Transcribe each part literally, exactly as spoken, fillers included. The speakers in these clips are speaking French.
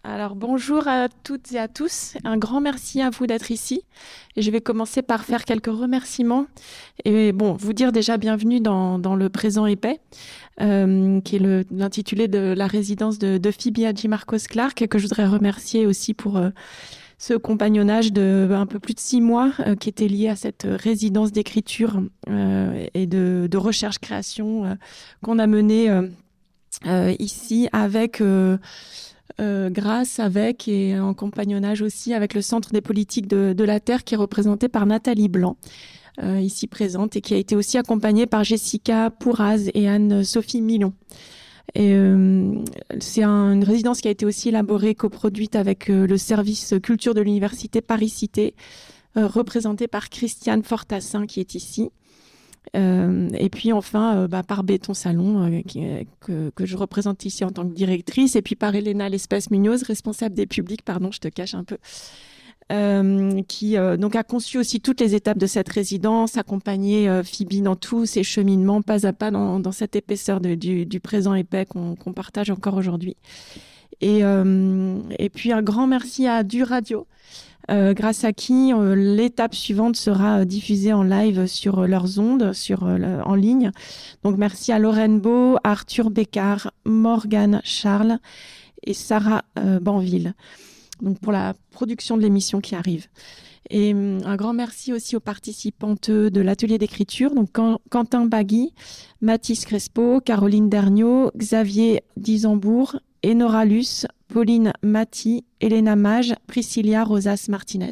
Alors bonjour à toutes et à tous. Un grand merci à vous d'être ici. Et je vais commencer par faire quelques remerciements. Et bon, vous dire déjà bienvenue dans, dans le présent épais, euh, qui est le, l'intitulé de la résidence de, de Phoebe Hadjimarkos-Clark, que je voudrais remercier aussi pour euh, ce compagnonnage de un peu plus de six mois euh, qui était lié à cette résidence d'écriture euh, et de, de recherche-création euh, qu'on a menée euh, euh, ici avec... Euh, Euh, grâce avec et en compagnonnage aussi avec le Centre des politiques de, de la Terre qui est représenté par Nathalie Blanc, euh, ici présente, et qui a été aussi accompagnée par Jessica Pouraz et Anne-Sophie Milon. Et, euh, c'est un, une résidence qui a été aussi élaborée, coproduite avec euh, le service culture de l'université Paris-Cité, euh, représenté par Christiane Fortassin qui est ici. Euh, et puis enfin euh, bah, par Béton Salon euh, qui, euh, que, que je représente ici en tant que directrice, et puis par Elena Lespès-Munoz, responsable des publics, pardon je te cache un peu, euh, qui euh, donc a conçu aussi toutes les étapes de cette résidence, accompagné euh, Phoebe dans tous ses cheminements pas à pas dans, dans cette épaisseur de, du, du présent épais qu'on, qu'on partage encore aujourd'hui. Et, euh, et puis un grand merci à Du Radio, Euh, grâce à qui euh, l'étape suivante sera euh, diffusée en live sur euh, leurs ondes, sur, euh, le, en ligne. Donc merci à Lorraine Beau, Arthur Bécard, Morgane Charles et Sarah euh, Banville, donc pour la production de l'émission qui arrive. Et euh, un grand merci aussi aux participantes de l'atelier d'écriture, donc Can- Quentin Bagui, Mathis Crespo, Caroline Derniot, Xavier Disembourg, Enora Luce, Pauline Mati, Elena Mage, Priscilla Rosas Martinez.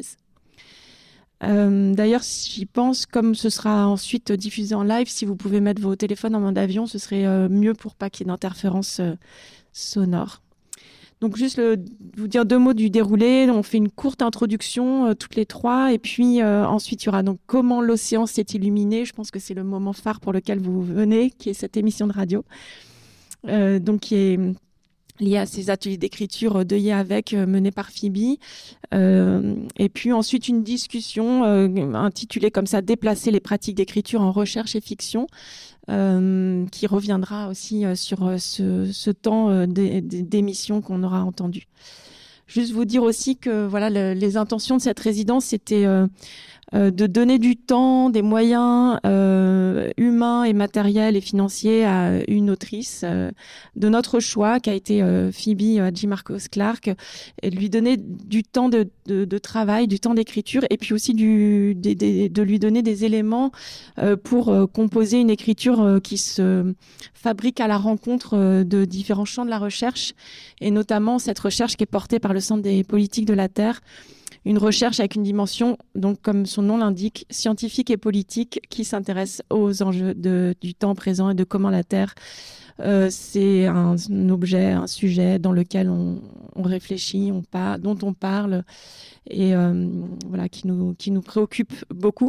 Euh, d'ailleurs, j'y pense, comme ce sera ensuite diffusé en live, si vous pouvez mettre vos téléphones en mode avion, ce serait euh, mieux pour pas qu'il y ait d'interférences euh, sonores. Donc juste le, vous dire deux mots du déroulé. On fait une courte introduction euh, toutes les trois, et puis euh, ensuite il y aura donc comment l'océan s'est illuminé. Je pense que c'est le moment phare pour lequel vous venez, qui est cette émission de radio, euh, donc qui est lié à ces ateliers d'écriture d'œillet avec euh, menés par Phoebe. Euh, et puis ensuite une discussion euh, intitulée comme ça « Déplacer les pratiques d'écriture en recherche et fiction », euh, qui reviendra aussi euh, sur euh, ce, ce temps euh, d'é- d'émission qu'on aura entendu. Juste vous dire aussi que voilà, le, les intentions de cette résidence, c'était euh, euh, de donner du temps, des moyens euh, humains et matériels et financiers à une autrice euh, de notre choix, qui a été euh, Phoebe Hadjimarkos-Clark, et de lui donner du temps de, de, de travail, du temps d'écriture, et puis aussi du, de, de, de lui donner des éléments euh, pour euh, composer une écriture euh, qui se fabrique à la rencontre euh, de différents champs de la recherche, et notamment cette recherche qui est portée par le Centre des politiques de la Terre, une recherche avec une dimension, donc comme son nom l'indique, scientifique et politique, qui s'intéresse aux enjeux de, du temps présent et de comment la Terre, euh, c'est un, un objet, un sujet dans lequel on, on réfléchit, on par, dont on parle, et euh, voilà, qui nous, qui nous préoccupe beaucoup.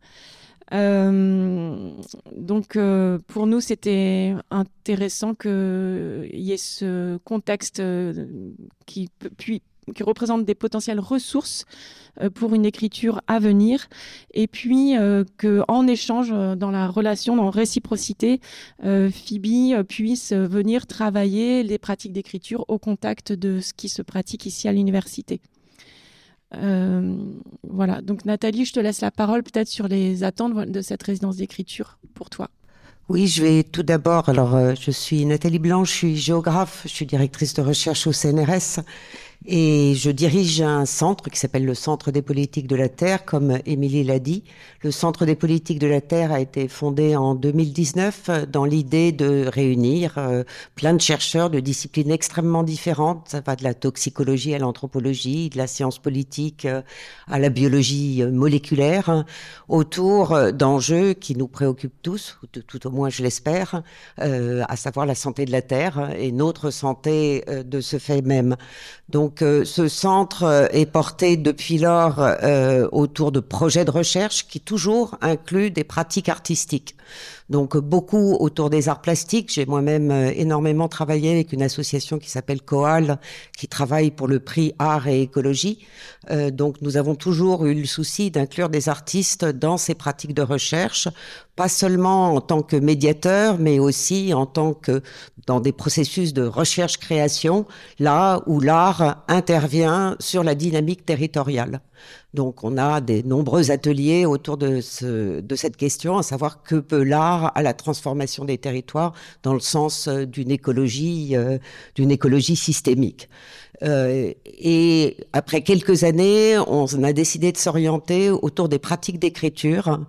Euh, donc euh, pour nous c'était intéressant qu'il y ait ce contexte euh, qui, puis, qui représente des potentielles ressources euh, pour une écriture à venir, et puis euh, qu'en échange, euh, dans la relation, en réciprocité, euh, Phoebe puisse venir travailler les pratiques d'écriture au contact de ce qui se pratique ici à l'université. Euh, voilà, donc Nathalie, je te laisse la parole peut-être sur les attentes de cette résidence d'écriture pour toi. Oui, je vais tout d'abord, alors euh, je suis Nathalie Blanc, je suis géographe, je suis directrice de recherche au C N R S et je dirige un centre qui s'appelle le Centre des politiques de la Terre, comme Émilie l'a dit. Le Centre des politiques de la Terre a été fondé en deux mille dix-neuf dans l'idée de réunir euh, plein de chercheurs de disciplines extrêmement différentes. Ça va de la toxicologie à l'anthropologie, de la science politique euh, à la biologie euh, moléculaire, hein, autour euh, d'enjeux qui nous préoccupent tous, tout, tout au moins je l'espère, euh, à savoir la santé de la Terre et notre santé euh, de ce fait même. Donc euh, ce centre euh, est porté depuis lors euh, autour de projets de recherche qui toujours incluent des pratiques artistiques. Donc beaucoup autour des arts plastiques. J'ai moi-même euh, énormément travaillé avec une association qui s'appelle Coal, qui travaille pour le prix Art et Écologie. Euh, donc nous avons toujours eu le souci d'inclure des artistes dans ces pratiques de recherche, pas seulement en tant que médiateurs, mais aussi en tant que dans des processus de recherche-création, là où l'art intervient sur la dynamique territoriale. Donc on a des nombreux ateliers autour de, ce, de cette question, à savoir que peut l'art à la transformation des territoires dans le sens d'une écologie, euh, d'une écologie systémique. Euh, et après quelques années, on a décidé de s'orienter autour des pratiques d'écriture.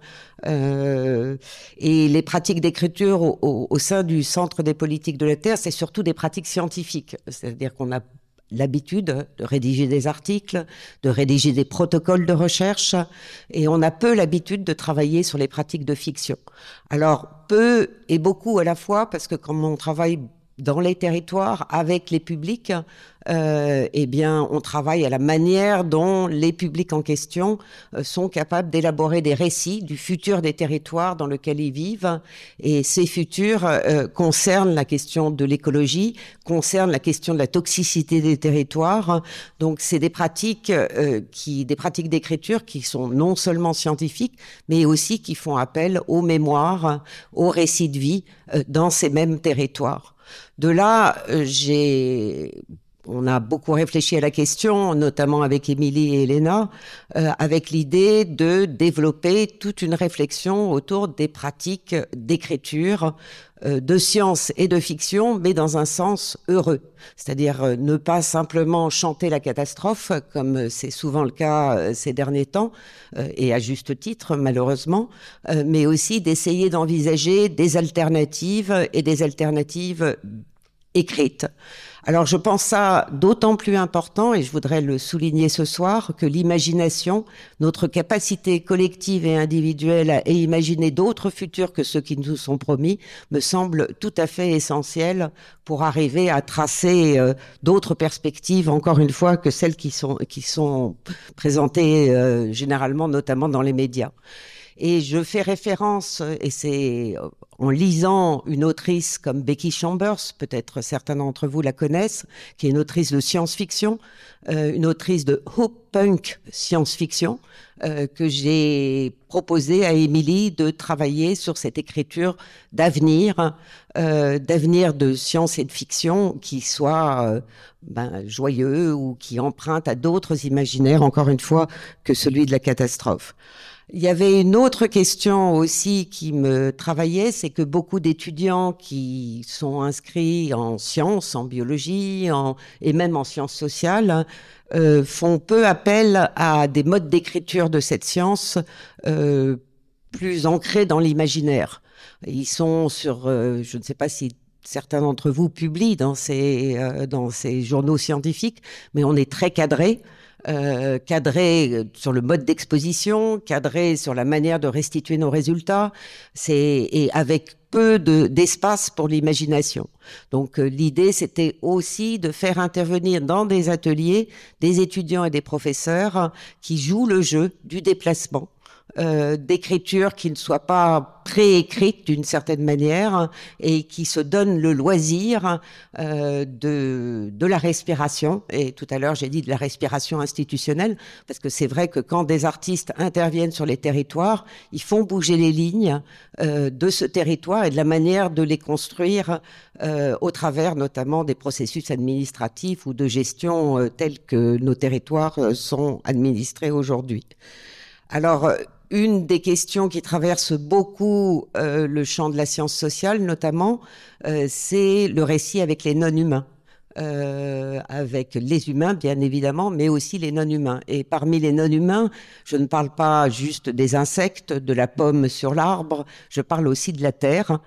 Euh, et les pratiques d'écriture au, au, au sein du Centre des politiques de la Terre, c'est surtout des pratiques scientifiques. C'est-à-dire qu'on a l'habitude de rédiger des articles, de rédiger des protocoles de recherche, et on a peu l'habitude de travailler sur les pratiques de fiction. Alors, peu et beaucoup à la fois, parce que quand on travaille dans les territoires, avec les publics, euh, eh bien, on travaille à la manière dont les publics en question euh, sont capables d'élaborer des récits du futur des territoires dans lesquels ils vivent. Et ces futurs euh, concernent la question de l'écologie, concernent la question de la toxicité des territoires. Donc, c'est des pratiques euh, qui, des pratiques d'écriture qui sont non seulement scientifiques, mais aussi qui font appel aux mémoires, aux récits de vie euh, dans ces mêmes territoires. De là, euh, j'ai, on a beaucoup réfléchi à la question, notamment avec Émilie et Elena, euh, avec l'idée de développer toute une réflexion autour des pratiques d'écriture, euh, de science et de fiction, mais dans un sens heureux. C'est-à-dire euh, ne pas simplement chanter la catastrophe, comme c'est souvent le cas euh, ces derniers temps, euh, et à juste titre, malheureusement, euh, mais aussi d'essayer d'envisager des alternatives et des alternatives écrites. Alors je pense ça d'autant plus important, et je voudrais le souligner ce soir, que l'imagination, notre capacité collective et individuelle à imaginer d'autres futurs que ceux qui nous sont promis, me semble tout à fait essentielle pour arriver à tracer euh, d'autres perspectives, encore une fois, que celles qui sont, qui sont présentées euh, généralement, notamment dans les médias. Et je fais référence, et c'est en lisant une autrice comme Becky Chambers, peut-être certains d'entre vous la connaissent, qui est une autrice de science-fiction, euh, une autrice de hoop punk science-fiction, euh, que j'ai proposé à Émilie de travailler sur cette écriture d'avenir, euh, d'avenir de science et de fiction qui soit euh, ben, joyeux ou qui emprunte à d'autres imaginaires, encore une fois, que celui de la catastrophe. Il y avait une autre question aussi qui me travaillait, c'est que beaucoup d'étudiants qui sont inscrits en sciences, en biologie en, et même en sciences sociales euh, font peu appel à des modes d'écriture de cette science euh, plus ancrés dans l'imaginaire. Ils sont sur, euh, je ne sais pas si certains d'entre vous publient dans ces, euh, dans ces journaux scientifiques, mais on est très cadré. Euh, cadré sur le mode d'exposition, cadré sur la manière de restituer nos résultats, c'est, et avec peu de, d'espace pour l'imagination. Donc euh, l'idée, c'était aussi de faire intervenir dans des ateliers des étudiants et des professeurs qui jouent le jeu du déplacement, Euh, d'écriture qui ne soit pas préécrite d'une certaine manière et qui se donne le loisir euh, de, de la respiration. Et tout à l'heure, j'ai dit de la respiration institutionnelle, parce que c'est vrai que quand des artistes interviennent sur les territoires, ils font bouger les lignes euh, de ce territoire et de la manière de les construire euh, au travers notamment des processus administratifs ou de gestion euh, tels que nos territoires euh, sont administrés aujourd'hui. Alors, une des questions qui traverse beaucoup euh, le champ de la science sociale, notamment, euh, c'est le récit avec les non-humains. Euh, avec les humains, bien évidemment, mais aussi les non-humains. Et parmi les non-humains, je ne parle pas juste des insectes, de la pomme sur l'arbre, je parle aussi de la terre.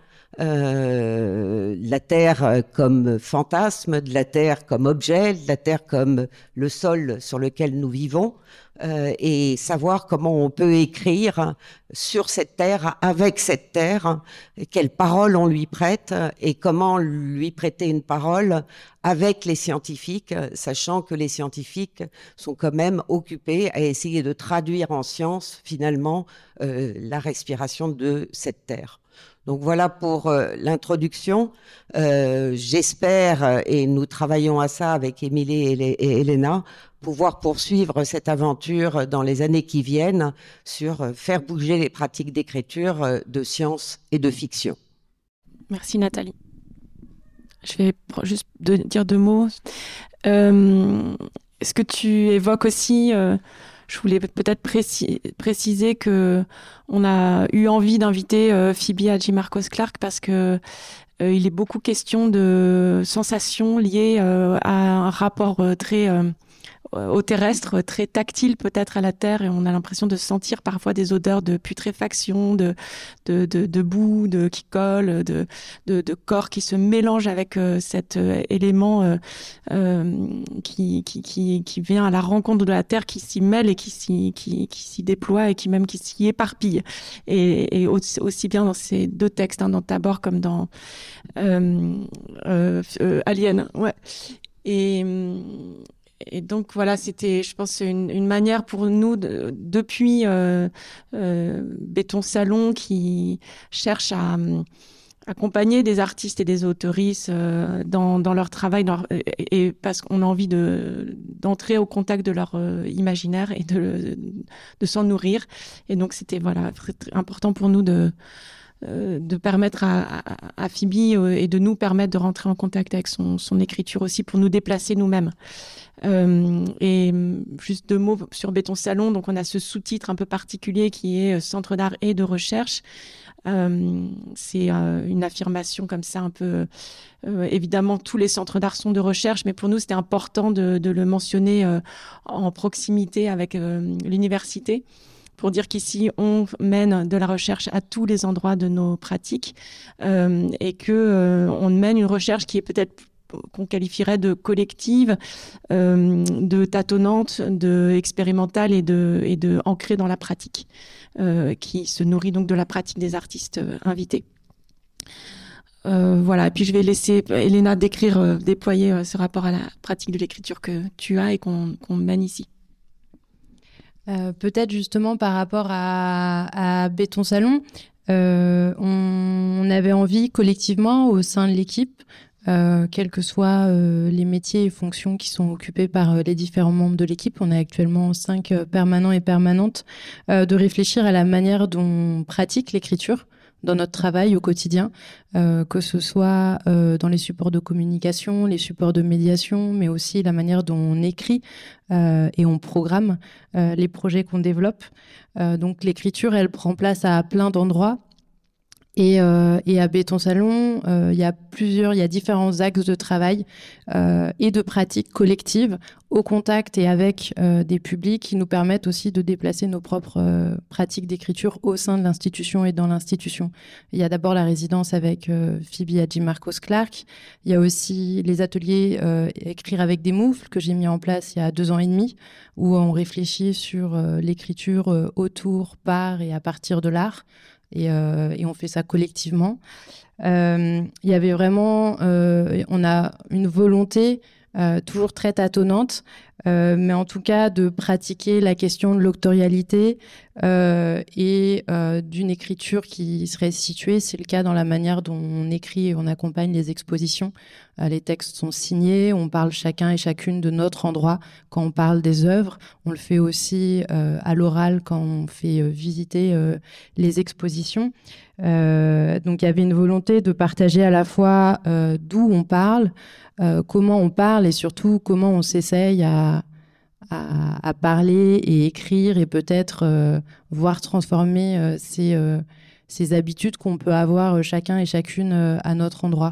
Euh, la terre comme fantasme, de la terre comme objet, de la terre comme le sol sur lequel nous vivons, euh, et savoir comment on peut écrire sur cette terre, avec cette terre, quelle parole on lui prête et comment lui prêter une parole avec les scientifiques, sachant que les scientifiques sont quand même occupés à essayer de traduire en science finalement euh, la respiration de cette terre. Donc voilà pour euh, l'introduction. Euh, j'espère, et nous travaillons à ça avec Émilie et, et Elena, pouvoir poursuivre cette aventure dans les années qui viennent sur euh, faire bouger les pratiques d'écriture euh, de science et de fiction. Merci Nathalie. Je vais juste de, dire deux mots. Euh, ce que tu évoques aussi, euh, je voulais peut-être précis, préciser que on a eu envie d'inviter euh, Phoebe Hadjimarkos-Clarke parce que euh, il est beaucoup question de sensations liées euh, à un rapport euh, très euh, au terrestre, très tactile peut-être à la terre, et on a l'impression de sentir parfois des odeurs de putréfaction, de, de, de, de boue de, qui colle, de, de, de corps qui se mélangent avec euh, cet euh, élément euh, euh, qui, qui, qui, qui vient à la rencontre de la terre, qui s'y mêle et qui s'y, qui, qui s'y déploie et qui même qui s'y éparpille. Et, et aussi, aussi bien dans ces deux textes, hein, dans Tabor comme dans euh, euh, euh, Alien. Ouais. Et... Et donc voilà, c'était, je pense, une, une manière pour nous, de, depuis euh, euh, Béton Salon, qui cherche à euh, accompagner des artistes et des autoristes euh, dans, dans leur travail, dans leur, et, et parce qu'on a envie de, d'entrer au contact de leur euh, imaginaire et de, de s'en nourrir. Et donc c'était voilà, très, très important pour nous de de permettre à, à, à Phoebe et de nous permettre de rentrer en contact avec son, son écriture aussi pour nous déplacer nous-mêmes. Euh, et juste deux mots sur Béton Salon. Donc on a ce sous-titre un peu particulier qui est Centre d'art et de recherche. Euh, c'est euh, une affirmation comme ça un peu... Euh, évidemment, tous les centres d'art sont de recherche, mais pour nous, c'était important de, de le mentionner euh, en proximité avec euh, l'université, pour dire qu'ici, on mène de la recherche à tous les endroits de nos pratiques euh, et que euh, on mène une recherche qui est peut-être qu'on qualifierait de collective, euh, de tâtonnante, de expérimentale et de, et de ancrée dans la pratique, euh, qui se nourrit donc de la pratique des artistes euh, invités. Euh, voilà, et puis je vais laisser Elena décrire, euh, déployer euh, ce rapport à la pratique de l'écriture que tu as et qu'on, qu'on mène ici. Euh, peut-être justement par rapport à, à Béton Salon, euh, on, on avait envie collectivement au sein de l'équipe, euh, quels que soient euh, les métiers et fonctions qui sont occupés par euh, les différents membres de l'équipe, on a actuellement cinq euh, permanents et permanentes, euh, de réfléchir à la manière dont on pratique l'écriture dans notre travail au quotidien, euh, que ce soit euh, dans les supports de communication, les supports de médiation, mais aussi la manière dont on écrit euh, et on programme euh, les projets qu'on développe. Euh, donc l'écriture, elle prend place à plein d'endroits. Et, euh, et à Béton Salon, euh, il y a plusieurs, il y a différents axes de travail euh, et de pratiques collectives au contact et avec euh, des publics qui nous permettent aussi de déplacer nos propres euh, pratiques d'écriture au sein de l'institution et dans l'institution. Il y a d'abord la résidence avec euh, Phoebe Hadjimarkos-Clarke. Il y a aussi les ateliers euh, Écrire avec des moufles que j'ai mis en place il y a deux ans et demi, où on réfléchit sur euh, l'écriture euh, autour, par et à partir de l'art. Et, euh, et on fait ça collectivement. Euh, il y avait vraiment, euh, on a une volonté euh, toujours très tâtonnante, euh, mais en tout cas de pratiquer la question de l'autorialité euh, et euh, d'une écriture qui serait située. C'est le cas dans la manière dont on écrit et on accompagne les expositions. Euh, les textes sont signés, on parle chacun et chacune de notre endroit quand on parle des œuvres. On le fait aussi euh, à l'oral quand on fait euh, visiter euh, les expositions. Euh, donc il y avait une volonté de partager à la fois euh, d'où on parle, euh, comment on parle et surtout comment on s'essaye à, à, à parler et écrire et peut-être euh, voir transformer euh, ces, euh, ces habitudes qu'on peut avoir euh, chacun et chacune euh, à notre endroit.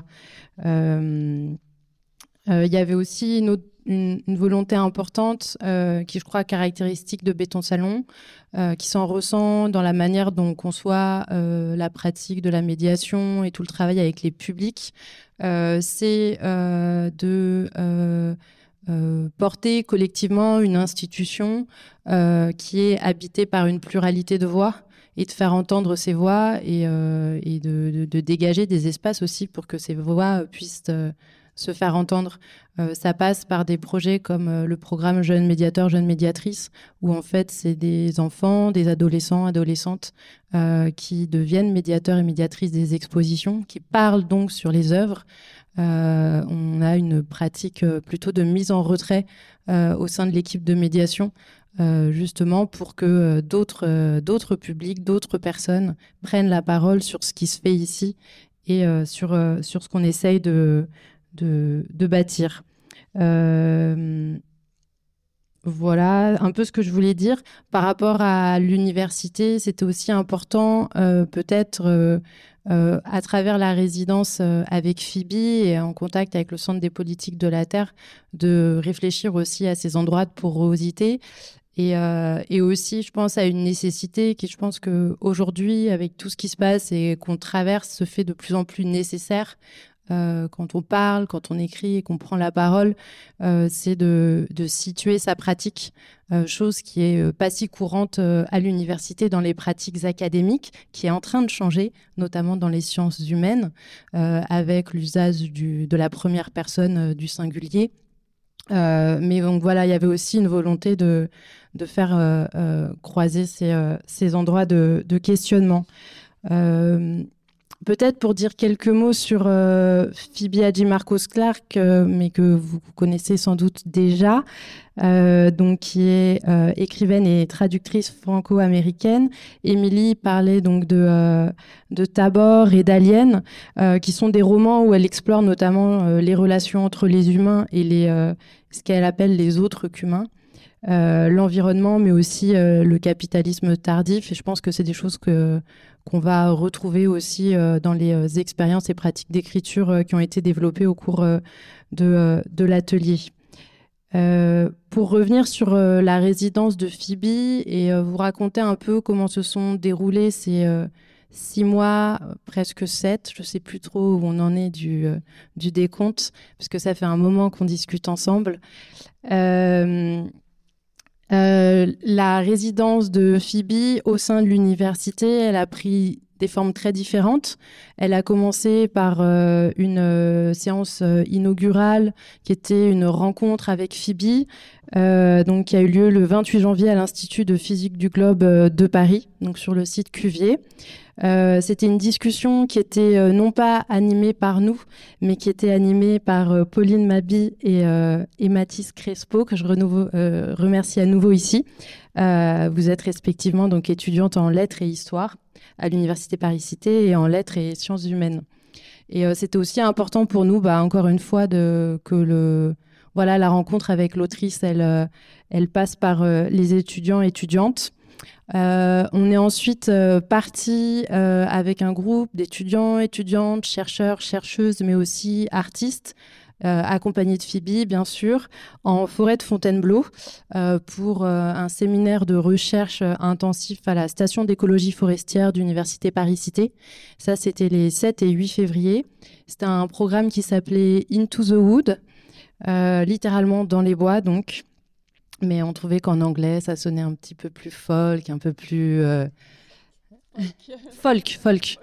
Euh, euh, il y avait aussi une autre Une, une volonté importante euh, qui, je crois, caractéristique de Béton Salon, euh, qui s'en ressent dans la manière dont on conçoit euh, la pratique de la médiation et tout le travail avec les publics. Euh, c'est euh, de euh, euh, porter collectivement une institution euh, qui est habitée par une pluralité de voix et de faire entendre ces voix et, euh, et de, de, de dégager des espaces aussi pour que ces voix puissent... Euh, se faire entendre. Euh, ça passe par des projets comme euh, le programme Jeunes médiateurs, Jeunes médiatrices, où en fait, c'est des enfants, des adolescents, adolescentes euh, qui deviennent médiateurs et médiatrices des expositions, qui parlent donc sur les œuvres. Euh, on a une pratique euh, plutôt de mise en retrait euh, au sein de l'équipe de médiation, euh, justement pour que euh, d'autres, euh, d'autres publics, d'autres personnes prennent la parole sur ce qui se fait ici et euh, sur, euh, sur ce qu'on essaye de, de, de bâtir. Euh, voilà un peu ce que je voulais dire. Par rapport à l'université, c'était aussi important, euh, peut-être euh, euh, à travers la résidence euh, avec Phoebe et en contact avec le Centre des politiques de la Terre, de réfléchir aussi à ces endroits de porosité. Et, euh, et aussi, je pense à une nécessité qui, je pense qu'aujourd'hui, avec tout ce qui se passe et qu'on traverse, se fait de plus en plus nécessaire. Euh, quand on parle, quand on écrit et qu'on prend la parole, euh, c'est de, de situer sa pratique, euh, chose qui est euh, pas si courante euh, à l'université dans les pratiques académiques, qui est en train de changer, notamment dans les sciences humaines, euh, avec l'usage du, de la première personne euh, du singulier. Euh, mais donc voilà, il y avait aussi une volonté de, de faire euh, euh, croiser ces, euh, ces endroits de, de questionnement. Euh, Peut-être pour dire quelques mots sur euh, Phoebe Hadjimarkos-Clarke, euh, mais que vous connaissez sans doute déjà, euh, donc qui est euh, écrivaine et traductrice franco-américaine. Émilie parlait donc de, euh, de Tabor et d'Alien, euh, qui sont des romans où elle explore notamment euh, les relations entre les humains et les, euh, ce qu'elle appelle les autres qu'humains. Euh, l'environnement, mais aussi euh, le capitalisme tardif. Et je pense que c'est des choses que, qu'on va retrouver aussi euh, dans les euh, expériences et pratiques d'écriture euh, qui ont été développées au cours euh, de, euh, de l'atelier. Euh, pour revenir sur euh, la résidence de Phoebe et euh, vous raconter un peu comment se sont déroulés ces euh, six mois, presque sept, je ne sais plus trop où on en est du, euh, du décompte, parce que ça fait un moment qu'on discute ensemble. Euh, Euh, la résidence de Phoebe au sein de l'université, elle a pris des formes très différentes. Elle a commencé par euh, une euh, séance euh, inaugurale qui était une rencontre avec Phoebe, euh, donc qui a eu lieu le vingt-huit janvier à l'Institut de physique du globe euh, de Paris, donc sur le site Cuvier. Euh, c'était une discussion qui était euh, non pas animée par nous, mais qui était animée par euh, Pauline Mabi et, euh, et Mathis Crespo, que je renouveau, euh, remercie à nouveau ici. Euh, vous êtes respectivement donc étudiante en lettres et histoire à l'Université Paris-Cité et en lettres et sciences humaines. Et euh, c'était aussi important pour nous, bah, encore une fois, de, que le, voilà, la rencontre avec l'autrice, elle, euh, elle passe par euh, les étudiants et étudiantes. Euh, on est ensuite euh, parti euh, avec un groupe d'étudiants, étudiantes, chercheurs, chercheuses, mais aussi artistes, euh, accompagnés de Phoebe, bien sûr, en forêt de Fontainebleau euh, pour euh, un séminaire de recherche euh, intensif à la station d'écologie forestière d'Université Paris-Cité. Ça, c'était les sept et huit février. C'était un programme qui s'appelait Into the Wood, euh, littéralement dans les bois, donc. Mais on trouvait qu'en anglais, ça sonnait un petit peu plus folk, un peu plus... Euh... folk, folk.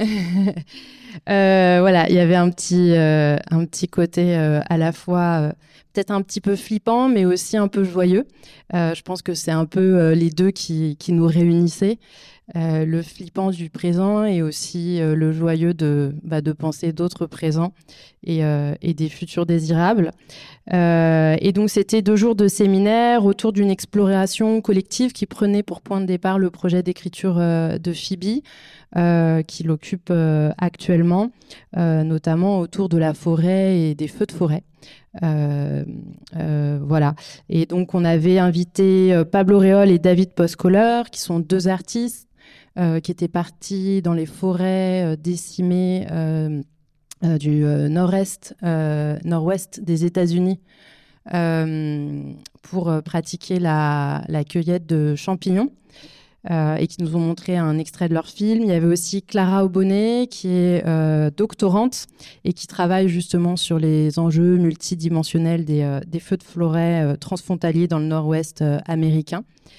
euh, voilà, il y avait un petit, euh, un petit côté euh, à la fois euh, peut-être un petit peu flippant, mais aussi un peu joyeux. Euh, je pense que c'est un peu euh, les deux qui, qui nous réunissaient. Euh, le flippant du présent et aussi euh, le joyeux de, bah, de penser d'autres présents et, euh, et des futurs désirables. Euh, et donc, c'était deux jours de séminaire autour d'une exploration collective qui prenait pour point de départ le projet d'écriture euh, de Phoebe, euh, qui l'occupe euh, actuellement, euh, notamment autour de la forêt et des feux de forêt. Euh, euh, voilà. Et donc, on avait invité euh, Pablo Réol et David Postcoller, qui sont deux artistes euh, qui étaient partis dans les forêts euh, décimées euh, euh, du euh, nord-est, euh, nord-ouest des États-Unis euh, pour euh, pratiquer la, la cueillette de champignons. Euh, et qui nous ont montré un extrait de leur film. Il y avait aussi Clara Aubonnet, qui est euh, doctorante et qui travaille justement sur les enjeux multidimensionnels des, euh, des feux de forêt euh, transfrontaliers dans le nord-ouest euh, américain.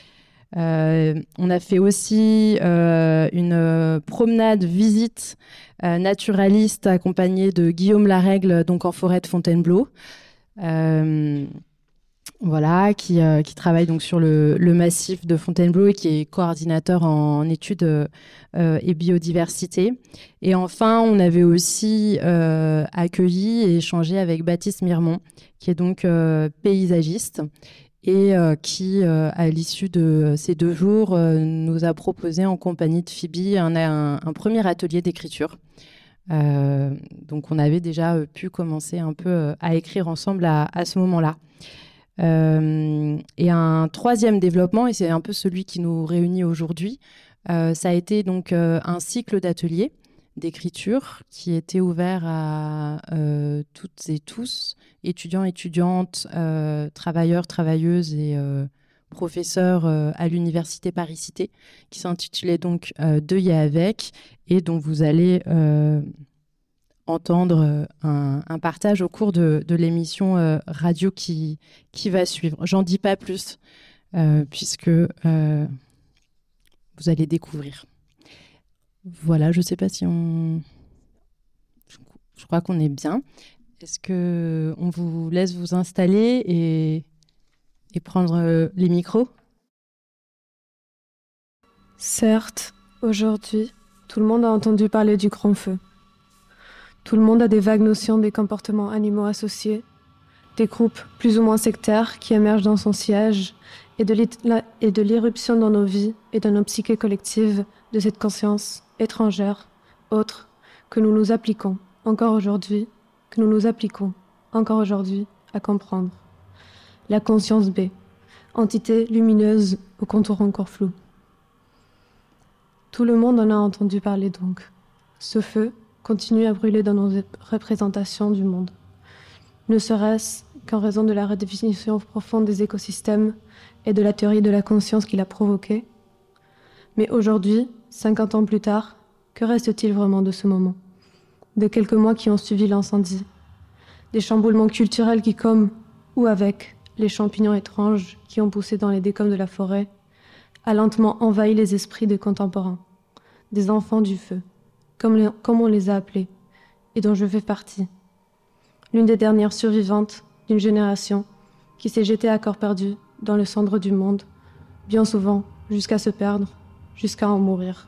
Euh, on a fait aussi euh, une euh, promenade visite euh, naturaliste accompagnée de Guillaume Larègle, donc en forêt de Fontainebleau. Euh, Voilà, qui, euh, qui travaille donc sur le, le massif de Fontainebleau et qui est coordinateur en, en études euh, et biodiversité. Et enfin, on avait aussi euh, accueilli et échangé avec Baptiste Mirmont, qui est donc euh, paysagiste et euh, qui, euh, à l'issue de ces deux jours, euh, nous a proposé en compagnie de Phoebe un, un, un premier atelier d'écriture. Euh, donc, on avait déjà pu commencer un peu à écrire ensemble à, à ce moment-là. Euh, et un troisième développement, et c'est un peu celui qui nous réunit aujourd'hui, euh, ça a été donc euh, un cycle d'ateliers d'écriture qui était ouvert à euh, toutes et tous, étudiants, étudiantes, euh, travailleurs, travailleuses et euh, professeurs euh, à l'université Paris-Cité, qui s'intitulait donc euh, Deuil et avec, et dont vous allez euh, entendre un, un partage au cours de, de l'émission euh, radio qui, qui va suivre. J'en dis pas plus, euh, puisque euh, vous allez découvrir. Voilà, je ne sais pas si on... Je, je crois qu'on est bien. Est-ce qu'on vous laisse vous installer et, et prendre les micros ? Certes, aujourd'hui, tout le monde a entendu parler du grand feu. Tout le monde a des vagues notions des comportements animaux associés, des groupes plus ou moins sectaires qui émergent dans son siège et de, et de l'irruption dans nos vies et dans nos psychés collectives de cette conscience étrangère, autre, que nous nous appliquons encore aujourd'hui, que nous nous appliquons encore aujourd'hui à comprendre. La conscience B, entité lumineuse au contour encore flou. Tout le monde en a entendu parler donc. Ce feu continue à brûler dans nos représentations du monde. Ne serait-ce qu'en raison de la redéfinition profonde des écosystèmes et de la théorie de la conscience qui l'a provoquée. Mais aujourd'hui, cinquante ans plus tard, que reste-t-il vraiment de ce moment ? De quelques mois qui ont suivi l'incendie ? Des chamboulements culturels qui, comme ou avec les champignons étranges qui ont poussé dans les décombres de la forêt, a lentement envahi les esprits des contemporains, des enfants du feu, comme, les, comme on les a appelés, et dont je fais partie. L'une des dernières survivantes d'une génération qui s'est jetée à corps perdu dans le cendre du monde, bien souvent jusqu'à se perdre, jusqu'à en mourir.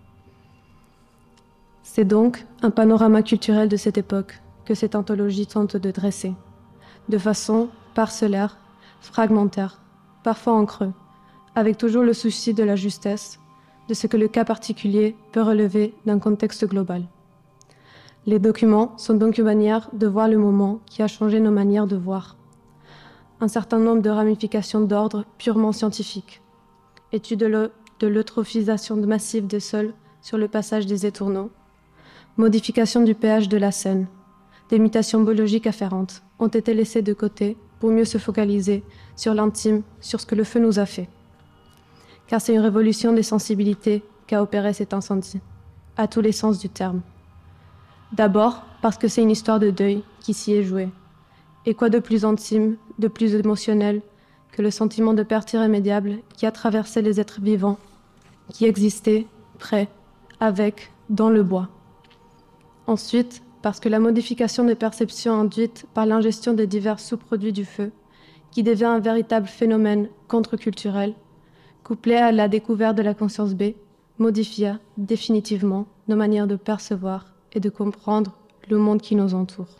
C'est donc un panorama culturel de cette époque que cette anthologie tente de dresser, de façon parcellaire, fragmentaire, parfois en creux, avec toujours le souci de la justesse, de ce que le cas particulier peut relever d'un contexte global. Les documents sont donc une manière de voir le moment qui a changé nos manières de voir. Un certain nombre de ramifications d'ordre purement scientifique. Étude de l'eutrophisation massive des sols sur le passage des étourneaux. Modification du pH de la Seine. Des mutations biologiques afférentes ont été laissées de côté pour mieux se focaliser sur l'intime, sur ce que le feu nous a fait. Car c'est une révolution des sensibilités qu'a opéré cet incendie, à tous les sens du terme. D'abord, parce que c'est une histoire de deuil qui s'y est jouée. Et quoi de plus intime, de plus émotionnel que le sentiment de perte irrémédiable qui a traversé les êtres vivants, qui existaient, près, avec, dans le bois. Ensuite, parce que la modification des perceptions induite par l'ingestion des divers sous-produits du feu, qui devient un véritable phénomène contre-culturel, couplé à la découverte de la conscience B, modifia définitivement nos manières de percevoir et de comprendre le monde qui nous entoure.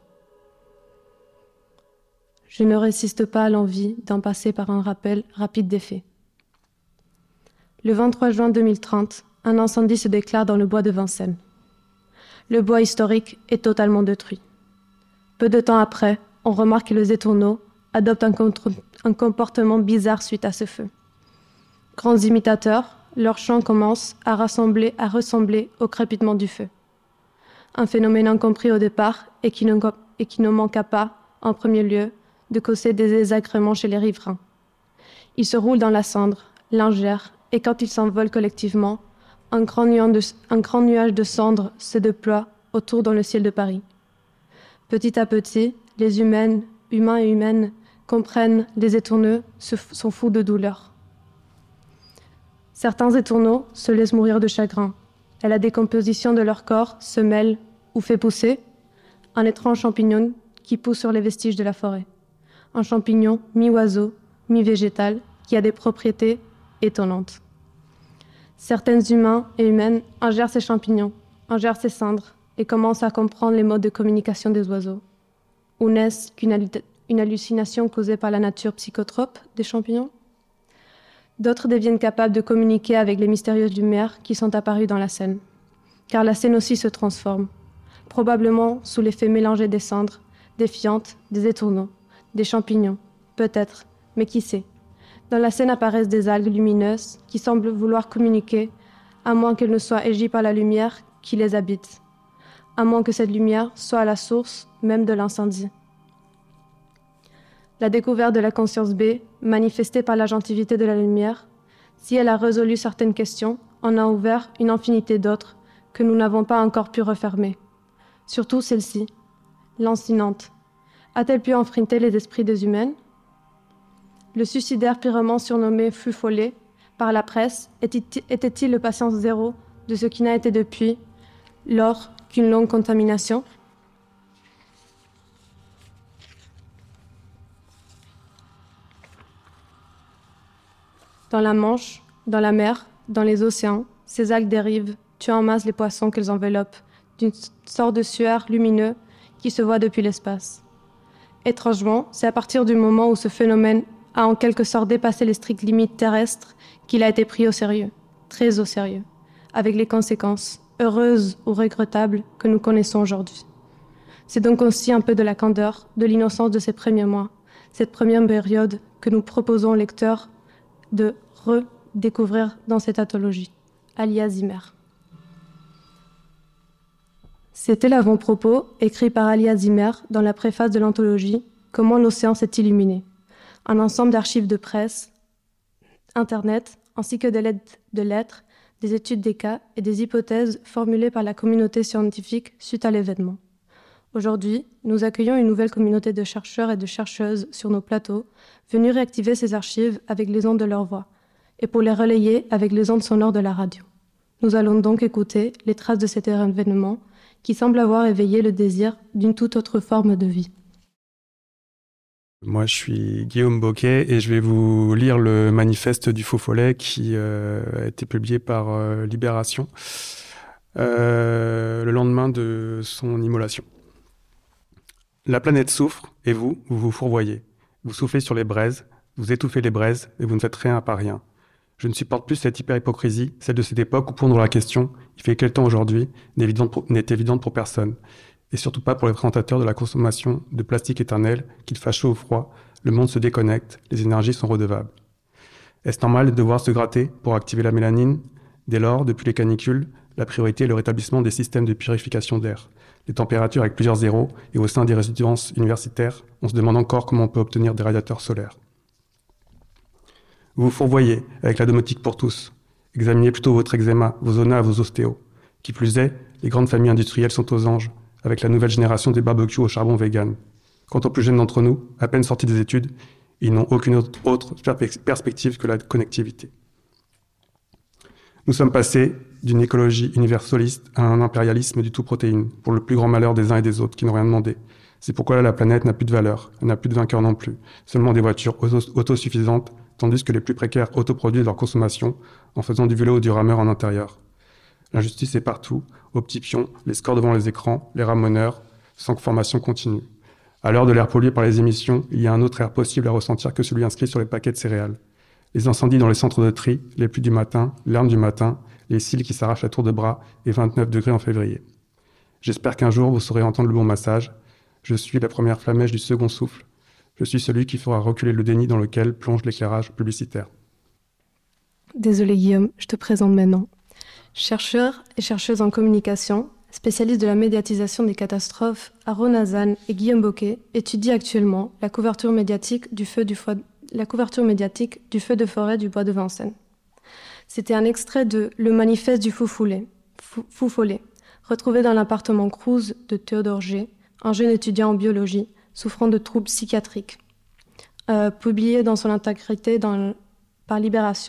Je ne résiste pas à l'envie d'en passer par un rappel rapide des faits. Le vingt-trois juin deux mille trente, un incendie se déclare dans le bois de Vincennes. Le bois historique est totalement détruit. Peu de temps après, on remarque que les étourneaux adoptent un, contre- un comportement bizarre suite à ce feu. Grands imitateurs, leur chant commence à, rassembler, à ressembler au crépitement du feu. Un phénomène incompris au départ et qui, ne, et qui ne manqua pas, en premier lieu, de causer des désagréments chez les riverains. Ils se roulent dans la cendre, l'ingèrent, et quand ils s'envolent collectivement, un grand, de, un grand nuage de cendres se déploie autour dans le ciel de Paris. Petit à petit, les humaines, humains et humaines comprennent les étourneux se, sont fous de douleur. Certains étourneaux se laissent mourir de chagrin, et la décomposition de leur corps se mêle ou fait pousser un étrange champignon qui pousse sur les vestiges de la forêt. Un champignon mi-oiseau, mi-végétal, qui a des propriétés étonnantes. Certains humains et humaines ingèrent ces champignons, ingèrent ces cendres, et commencent à comprendre les modes de communication des oiseaux. Ou n'est-ce qu'une hallu- une hallucination causée par la nature psychotrope des champignons? D'autres deviennent capables de communiquer avec les mystérieuses lumières qui sont apparues dans la scène. Car la scène aussi se transforme, probablement sous l'effet mélangé des cendres, des fientes, des étourneaux, des champignons, peut-être, mais qui sait. Dans la scène apparaissent des algues lumineuses qui semblent vouloir communiquer, à moins qu'elles ne soient égies par la lumière qui les habite, à moins que cette lumière soit à la source même de l'incendie. La découverte de la conscience B, manifestée par l'agentivité de la lumière, si elle a résolu certaines questions, en a ouvert une infinité d'autres que nous n'avons pas encore pu refermer. Surtout celle-ci, lancinante. A-t-elle pu enfreinter les esprits des humains? Le suicidaire purement surnommé Fou Follet par la presse était-il le patient zéro de ce qui n'a été depuis lors qu'une longue contamination? Dans la Manche, dans la mer, dans les océans, ces algues dérivent, tuant en masse les poissons qu'elles enveloppent, d'une sorte de suaire lumineux qui se voit depuis l'espace. Étrangement, c'est à partir du moment où ce phénomène a en quelque sorte dépassé les strictes limites terrestres qu'il a été pris au sérieux, très au sérieux, avec les conséquences, heureuses ou regrettables, que nous connaissons aujourd'hui. C'est donc aussi un peu de la candeur, de l'innocence de ces premiers mois, cette première période que nous proposons au lecteur de redécouvrir dans cette anthologie, alias Zimmer. C'était l'avant-propos écrit par Alia Zimmer dans la préface de l'anthologie « Comment l'océan s'est illuminé », un ensemble d'archives de presse, Internet, ainsi que des lettres, de lettres, des études des cas et des hypothèses formulées par la communauté scientifique suite à l'événement. Aujourd'hui, nous accueillons une nouvelle communauté de chercheurs et de chercheuses sur nos plateaux, venus réactiver ces archives avec les ondes de leur voix, et pour les relayer avec les ondes sonores de la radio. Nous allons donc écouter les traces de cet événement qui semble avoir éveillé le désir d'une toute autre forme de vie. Moi, je suis Guillaume Boquet et je vais vous lire le manifeste du Fou Follet qui euh, a été publié par euh, Libération euh, le lendemain de son immolation. La planète souffre et vous, vous vous fourvoyez. Vous soufflez sur les braises, vous étouffez les braises et vous ne faites rien à part rien. Je ne supporte plus cette hyper-hypocrisie, celle de cette époque où pondre la question « il fait quel temps aujourd'hui ?» n'est évidente pour, n'est évidente pour personne. Et surtout pas pour les présentateurs de la consommation de plastique éternel, qu'il fasse chaud ou froid, le monde se déconnecte, les énergies sont redevables. Est-ce normal de devoir se gratter pour activer la mélanine? Dès lors, depuis les canicules, la priorité est le rétablissement des systèmes de purification d'air. Les températures avec plusieurs zéros et au sein des résidences universitaires, on se demande encore comment on peut obtenir des radiateurs solaires. Vous vous fourvoyez avec la domotique pour tous. Examinez plutôt votre eczéma, vos zonas, vos ostéos. Qui plus est, les grandes familles industrielles sont aux anges, avec la nouvelle génération des barbecues au charbon vegan. Quant aux plus jeunes d'entre nous, à peine sortis des études, ils n'ont aucune autre, autre perspective que la connectivité. Nous sommes passés d'une écologie universaliste à un impérialisme du tout-protéine, pour le plus grand malheur des uns et des autres qui n'ont rien demandé. C'est pourquoi là, la planète n'a plus de valeur, elle n'a plus de vainqueur non plus, seulement des voitures autosuffisantes, tandis que les plus précaires autoproduisent leur consommation en faisant du vélo ou du rameur en intérieur. L'injustice est partout, aux petits pions, les scores devant les écrans, les ramoneurs, sans formation continue. À l'heure de l'air pollué par les émissions, il y a un autre air possible à ressentir que celui inscrit sur les paquets de céréales. Les incendies dans les centres de tri, les pluies du matin, l'arme du matin, les cils qui s'arrachent à tour de bras et vingt-neuf degrés en février. J'espère qu'un jour vous saurez entendre le bon massage. Je suis la première flamèche du second souffle. Je suis celui qui fera reculer le déni dans lequel plonge l'éclairage publicitaire. Désolé Guillaume, je te présente maintenant. Chercheur et chercheuse en communication, spécialiste de la médiatisation des catastrophes, Aaron Hazan et Guillaume Boquet étudient actuellement la couverture médiatique du feu du, fo- la couverture médiatique du feu de forêt du bois de Vincennes. C'était un extrait de Le manifeste du Fou Follet, Fou, Fou Follet, retrouvé dans l'appartement Cruz de Théodore G, un jeune étudiant en biologie souffrant de troubles psychiatriques. Euh, publié dans son intégrité dans, par Libération,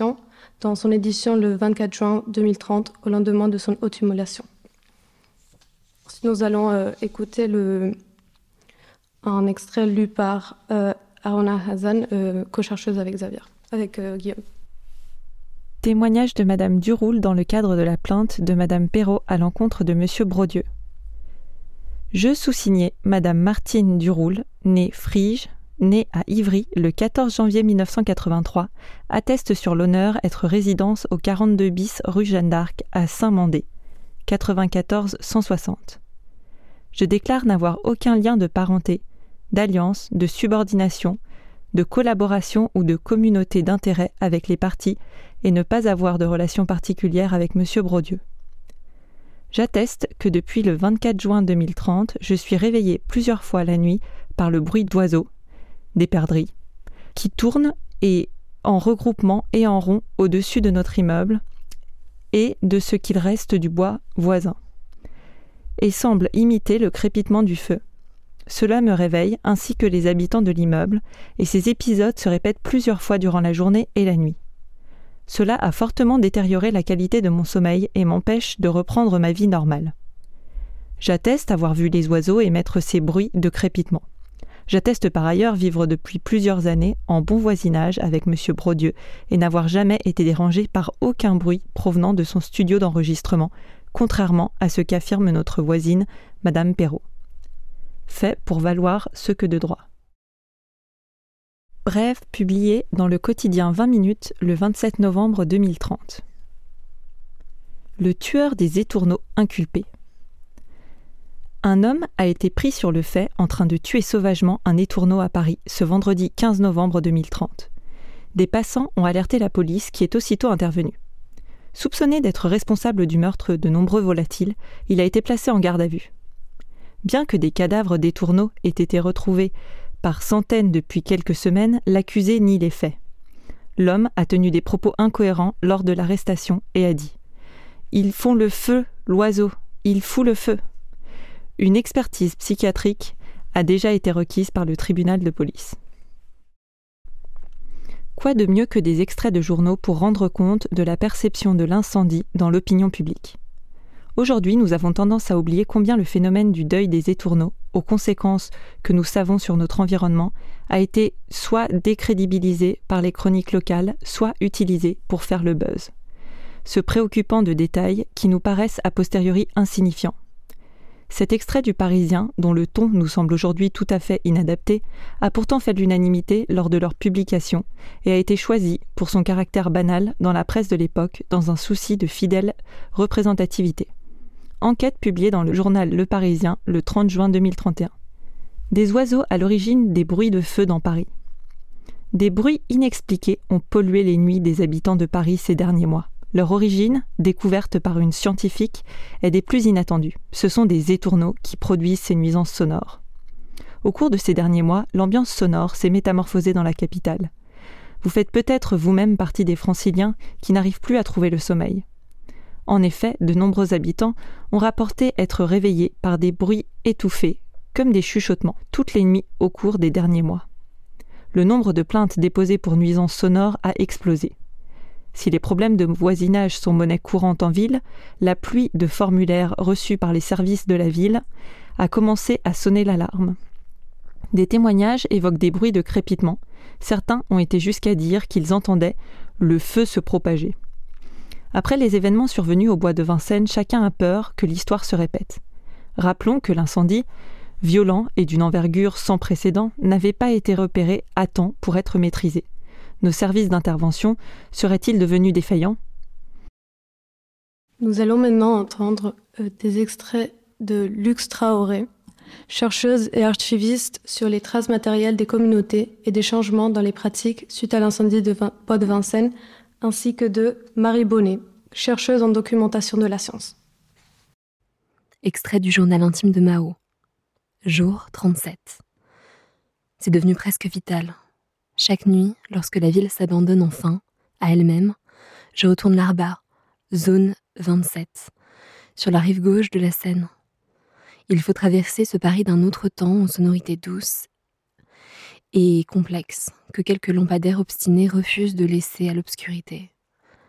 dans son édition le vingt-quatre juin deux mille trente, au lendemain de son auto-immolation. Nous allons euh, écouter le, un extrait lu par euh, Arona Hazan, euh, co-chercheuse avec Xavier, avec euh, Guillaume. Témoignage de Madame Duroul dans le cadre de la plainte de Madame Perrault à l'encontre de Monsieur Brodieu. Je sous-signais Madame Martine Duroul, née Frige, née à Ivry le quatorze janvier mille neuf cent quatre-vingt-trois, atteste sur l'honneur être résidence au quarante-deux bis rue Jeanne d'Arc à Saint-Mandé, quatre-vingt-quatorze cent soixante. Je déclare n'avoir aucun lien de parenté, d'alliance, de subordination, de collaboration ou de communauté d'intérêt avec les partis et ne pas avoir de relation particulière avec Monsieur Brodieu. J'atteste que depuis le vingt-quatre juin deux mille trente, je suis réveillée plusieurs fois la nuit par le bruit d'oiseaux, des perdrix, qui tournent et en regroupement et en rond au-dessus de notre immeuble et de ce qu'il reste du bois voisin, et semblent imiter le crépitement du feu. Cela me réveille, ainsi que les habitants de l'immeuble, et ces épisodes se répètent plusieurs fois durant la journée et la nuit. Cela a fortement détérioré la qualité de mon sommeil et m'empêche de reprendre ma vie normale. J'atteste avoir vu les oiseaux émettre ces bruits de crépitement. J'atteste par ailleurs vivre depuis plusieurs années en bon voisinage avec Monsieur Brodieu et n'avoir jamais été dérangé par aucun bruit provenant de son studio d'enregistrement, contrairement à ce qu'affirme notre voisine, Madame Perrault. Fait pour valoir ce que de droit. Brève publié dans le quotidien vingt minutes le vingt-sept novembre deux mille trente. Le tueur des étourneaux inculpé. Un homme a été pris sur le fait en train de tuer sauvagement un étourneau à Paris ce vendredi quinze novembre deux mille trente. Des passants ont alerté la police qui est aussitôt intervenue. Soupçonné d'être responsable du meurtre de nombreux volatiles, il a été placé en garde à vue. Bien que des cadavres d'étourneaux aient été retrouvés par centaines depuis quelques semaines, l'accusé nie les faits. L'homme a tenu des propos incohérents lors de l'arrestation et a dit « Ils font le feu, l'oiseau, il fout le feu ». Une expertise psychiatrique a déjà été requise par le tribunal de police. Quoi de mieux que des extraits de journaux pour rendre compte de la perception de l'incendie dans l'opinion publique ? Aujourd'hui, nous avons tendance à oublier combien le phénomène du deuil des étourneaux, aux conséquences que nous savons sur notre environnement, a été soit décrédibilisé par les chroniques locales, soit utilisé pour faire le buzz. Se préoccupant de détails qui nous paraissent a posteriori insignifiants. Cet extrait du Parisien, dont le ton nous semble aujourd'hui tout à fait inadapté, a pourtant fait l'unanimité lors de leur publication et a été choisi pour son caractère banal dans la presse de l'époque dans un souci de fidèle représentativité. Enquête publiée dans le journal Le Parisien le trente juin deux mille trente et un. Des oiseaux à l'origine des bruits de feu dans Paris. Des bruits inexpliqués ont pollué les nuits des habitants de Paris ces derniers mois. Leur origine, découverte par une scientifique, est des plus inattendues. Ce sont des étourneaux qui produisent ces nuisances sonores. Au cours de ces derniers mois, l'ambiance sonore s'est métamorphosée dans la capitale. Vous faites peut-être vous-même partie des franciliens qui n'arrivent plus à trouver le sommeil. En effet, de nombreux habitants ont rapporté être réveillés par des bruits étouffés, comme des chuchotements, toutes les nuits au cours des derniers mois. Le nombre de plaintes déposées pour nuisances sonores a explosé. Si les problèmes de voisinage sont monnaie courante en ville, la pluie de formulaires reçus par les services de la ville a commencé à sonner l'alarme. Des témoignages évoquent des bruits de crépitement. Certains ont été jusqu'à dire qu'ils entendaient le feu se propager. Après les événements survenus au bois de Vincennes, chacun a peur que l'histoire se répète. Rappelons que l'incendie, violent et d'une envergure sans précédent, n'avait pas été repéré à temps pour être maîtrisé. Nos services d'intervention seraient-ils devenus défaillants ? Nous allons maintenant entendre euh, des extraits de Lux Traoré, chercheuse et archiviste sur les traces matérielles des communautés et des changements dans les pratiques suite à l'incendie de Vin- bois de Vincennes, ainsi que de Marie Bonnet, chercheuse en documentation de la science. Extrait du journal intime de Mao. Jour trente-sept. C'est devenu presque vital. Chaque nuit, lorsque la ville s'abandonne enfin, à elle-même, je retourne là-bas, zone vingt-sept, sur la rive gauche de la Seine. Il faut traverser ce Paris d'un autre temps aux sonorités douces et complexes que quelques lampadaires obstinés refusent de laisser à l'obscurité.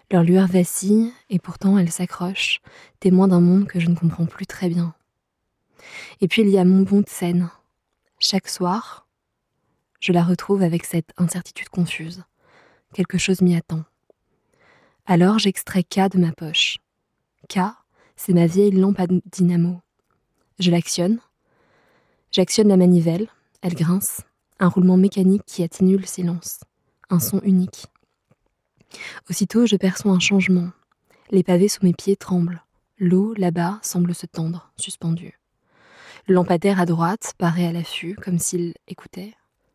Leur lueur vacille, et pourtant elles s'accrochent, témoins d'un monde que je ne comprends plus très bien. Et puis il y a mon bon de scène. Chaque soir, je la retrouve avec cette incertitude confuse. Quelque chose m'y attend. Alors j'extrais K de ma poche. K, c'est ma vieille lampe à dynamo. Je l'actionne. J'actionne la manivelle, elle grince. Un roulement mécanique qui atténue le silence. Un son unique. Aussitôt, je perçois un changement. Les pavés sous mes pieds tremblent. L'eau, là-bas, semble se tendre, suspendue. Le lampadaire à droite paraît à l'affût, comme s'il écoutait.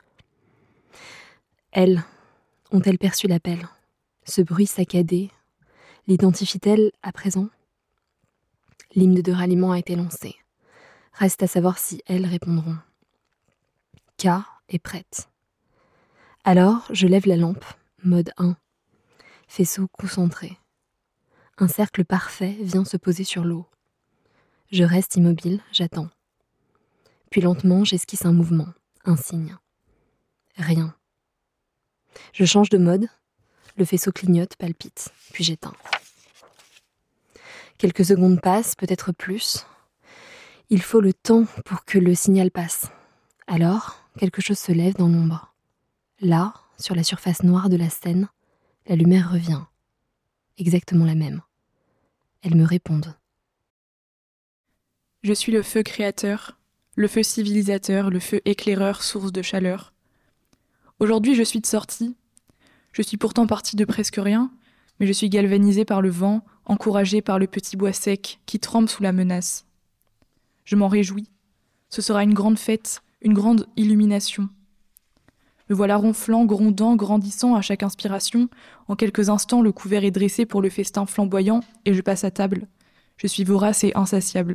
Elles, ont-elles perçu l'appel ? Ce bruit saccadé, l'identifie-t-elle à présent ? L'hymne de ralliement a été lancé. Reste à savoir si elles répondront. K est prête. Alors, je lève la lampe, mode un. Faisceau concentré. Un cercle parfait vient se poser sur l'eau. Je reste immobile, j'attends. Puis lentement, j'esquisse un mouvement, un signe. Rien. Je change de mode, le faisceau clignote, palpite, puis j'éteins. Quelques secondes passent, peut-être plus. Il faut le temps pour que le signal passe. Alors, quelque chose se lève dans l'ombre. Là, sur la surface noire de la scène, la lumière revient. Exactement la même. Elles me répondent. Je suis le feu créateur, le feu civilisateur, le feu éclaireur, source de chaleur. Aujourd'hui, je suis de sortie. Je suis pourtant partie de presque rien, mais je suis galvanisée par le vent, encouragée par le petit bois sec qui tremble sous la menace. Je m'en réjouis. Ce sera une grande fête, une grande illumination. Me voilà ronflant, grondant, grandissant à chaque inspiration. En quelques instants, le couvert est dressé pour le festin flamboyant et je passe à table. Je suis vorace et insatiable.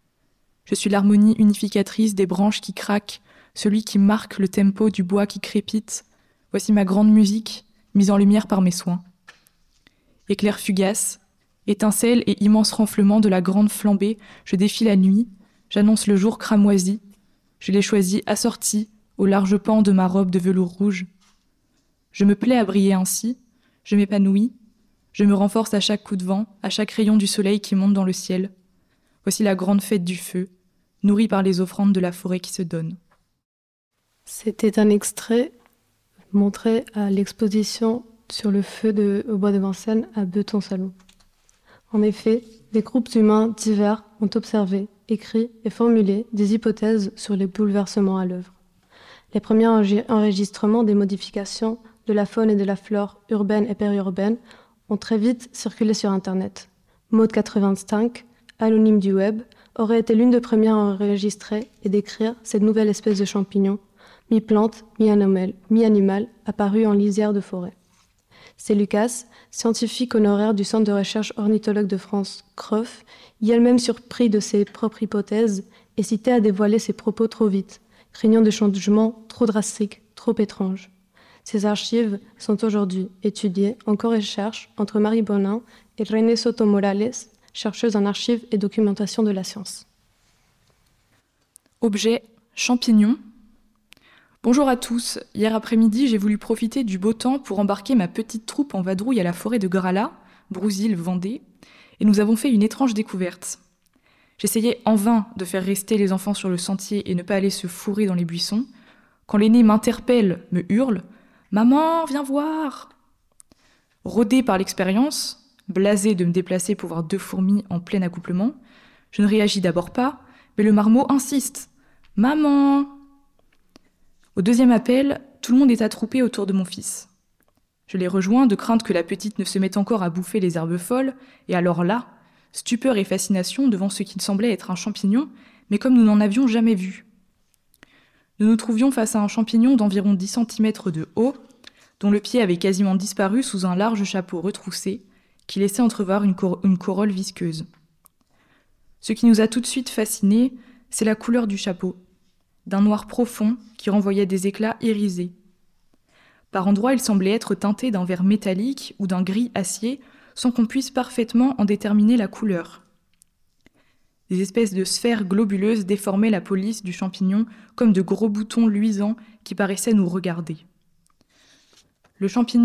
Je suis l'harmonie unificatrice des branches qui craquent, celui qui marque le tempo du bois qui crépite. Voici ma grande musique, mise en lumière par mes soins. Éclair fugace, étincelle et immense renflement de la grande flambée, je défie la nuit, j'annonce le jour cramoisi. Je l'ai choisi assorti au large pan de ma robe de velours rouge. Je me plais à briller ainsi, je m'épanouis, je me renforce à chaque coup de vent, à chaque rayon du soleil qui monte dans le ciel. Voici la grande fête du feu, nourrie par les offrandes de la forêt qui se donne. C'était un extrait montré à l'exposition sur le feu de, au bois de Vincennes à Beton-Salon. En effet, des groupes humains divers ont observé, écrit et formulé des hypothèses sur les bouleversements à l'œuvre. Les premiers enregistrements des modifications de la faune et de la flore urbaine et périurbaine ont très vite circulé sur Internet. Mode quatre-vingt-cinq, anonyme du web, aurait été l'une des premières à enregistrer et décrire cette nouvelle espèce de champignon, mi-plante, mi-animal, mi-animal, apparu en lisière de forêt. C'est Lucas, scientifique honoraire du Centre de recherche ornithologue de France, C R O F, y elle-même surpris de ses propres hypothèses et cité à dévoiler ses propos trop vite, craignant des changements trop drastiques, trop étranges. Ces archives sont aujourd'hui étudiées en co-recherche entre Marie Bonin et René Soto Morales, chercheuse en archives et documentation de la science. Objet, champignon. Bonjour à tous. Hier après-midi, j'ai voulu profiter du beau temps pour embarquer ma petite troupe en vadrouille à la forêt de Grala, Brousil, Vendée, et nous avons fait une étrange découverte. J'essayais en vain de faire rester les enfants sur le sentier et ne pas aller se fourrer dans les buissons, quand l'aîné m'interpelle, me hurle « Maman, viens voir !» Rodé par l'expérience, blasé de me déplacer pour voir deux fourmis en plein accouplement, je ne réagis d'abord pas, mais le marmot insiste « Maman !» Au deuxième appel, tout le monde est attroupé autour de mon fils. Je les rejoins de crainte que la petite ne se mette encore à bouffer les herbes folles, et alors là, stupeur et fascination devant ce qui semblait être un champignon, mais comme nous n'en avions jamais vu. Nous nous trouvions face à un champignon d'environ dix centimètres de haut, dont le pied avait quasiment disparu sous un large chapeau retroussé, qui laissait entrevoir une, cor- une corolle visqueuse. Ce qui nous a tout de suite fascinés, c'est la couleur du chapeau, d'un noir profond qui renvoyait des éclats irisés. Par endroits, il semblait être teinté d'un vert métallique ou d'un gris acier, sans qu'on puisse parfaitement en déterminer la couleur. Des espèces de sphères globuleuses déformaient la police du champignon comme de gros boutons luisants qui paraissaient nous regarder. Le champignon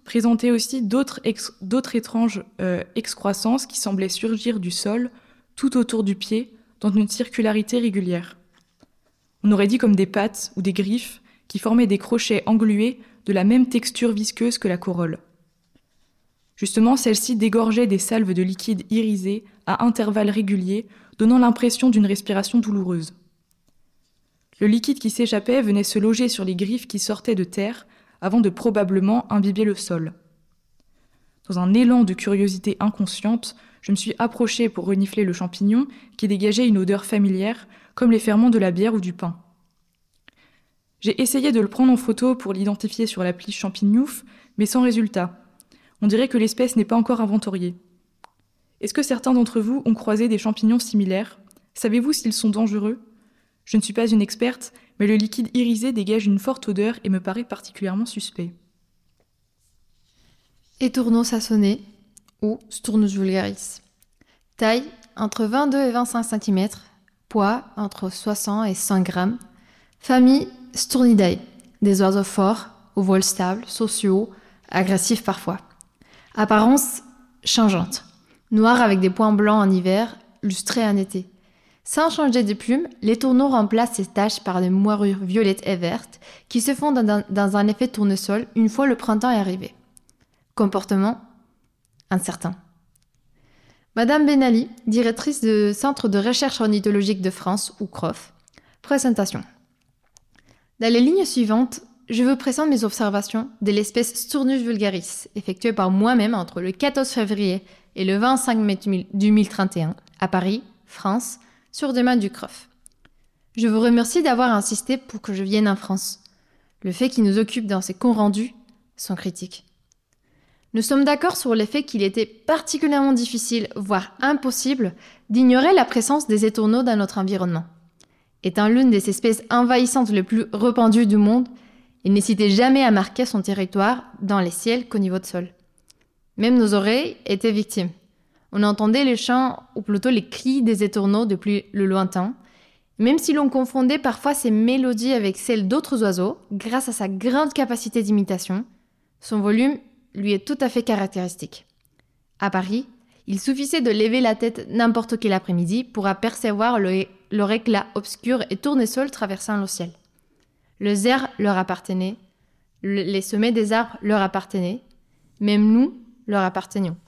présentait aussi d'autres, ex- d'autres étranges euh, excroissances qui semblaient surgir du sol, tout autour du pied, dans une circularité régulière. On aurait dit comme des pattes ou des griffes qui formaient des crochets englués de la même texture visqueuse que la corolle. Justement, celle-ci dégorgeait des salves de liquide irisé à intervalles réguliers, donnant l'impression d'une respiration douloureuse. Le liquide qui s'échappait venait se loger sur les griffes qui sortaient de terre avant de probablement imbiber le sol. Dans un élan de curiosité inconsciente, je me suis approchée pour renifler le champignon qui dégageait une odeur familière, comme les ferments de la bière ou du pain. J'ai essayé de le prendre en photo pour l'identifier sur l'appli Champignouf, mais sans résultat. On dirait que l'espèce n'est pas encore inventoriée. Est-ce que certains d'entre vous ont croisé des champignons similaires ? Savez-vous s'ils sont dangereux ? Je ne suis pas une experte, mais le liquide irisé dégage une forte odeur et me paraît particulièrement suspect. Étourneau sassonné ou Sturnus vulgaris. Taille entre vingt-deux et vingt-cinq centimètres. Poids entre soixante et cent grammes. Famille Sturnidae. Des oiseaux forts, au vol stable, sociaux, agressifs parfois. Apparence changeante. Noir avec des points blancs en hiver, lustré en été. Sans changer de plume, l'étourneau remplace ces taches par des moirures violettes et vertes qui se font dans, dans un effet tournesol une fois le printemps est arrivé. Comportement incertain. Madame Benali, directrice du Centre de recherche ornithologique de France, ou C R O F. Présentation. Dans les lignes suivantes, je vous présente mes observations de l'espèce Sturnus vulgaris, effectuées par moi-même entre le quatorze février et le vingt-cinq mai deux mille trente et un, à Paris, France, sur demande du C R O F. Je vous remercie d'avoir insisté pour que je vienne en France. Le fait qui nous occupe dans ces comptes rendus sont critiques. Nous sommes d'accord sur le fait qu'il était particulièrement difficile, voire impossible, d'ignorer la présence des étourneaux dans notre environnement. Étant l'une des espèces envahissantes les plus répandues du monde, il n'hésitait jamais à marquer son territoire dans les ciels qu'au niveau de sol. Même nos oreilles étaient victimes. On entendait les chants, ou plutôt les cris des étourneaux depuis le lointain, même si l'on confondait parfois ces mélodies avec celles d'autres oiseaux, grâce à sa grande capacité d'imitation, son volume lui est tout à fait caractéristique. À Paris, il suffisait de lever la tête n'importe quel après-midi pour apercevoir le, leur éclat obscur et tournesol traversant le ciel. Les airs leur appartenaient, le, les sommets des arbres leur appartenaient, même nous leur appartenions.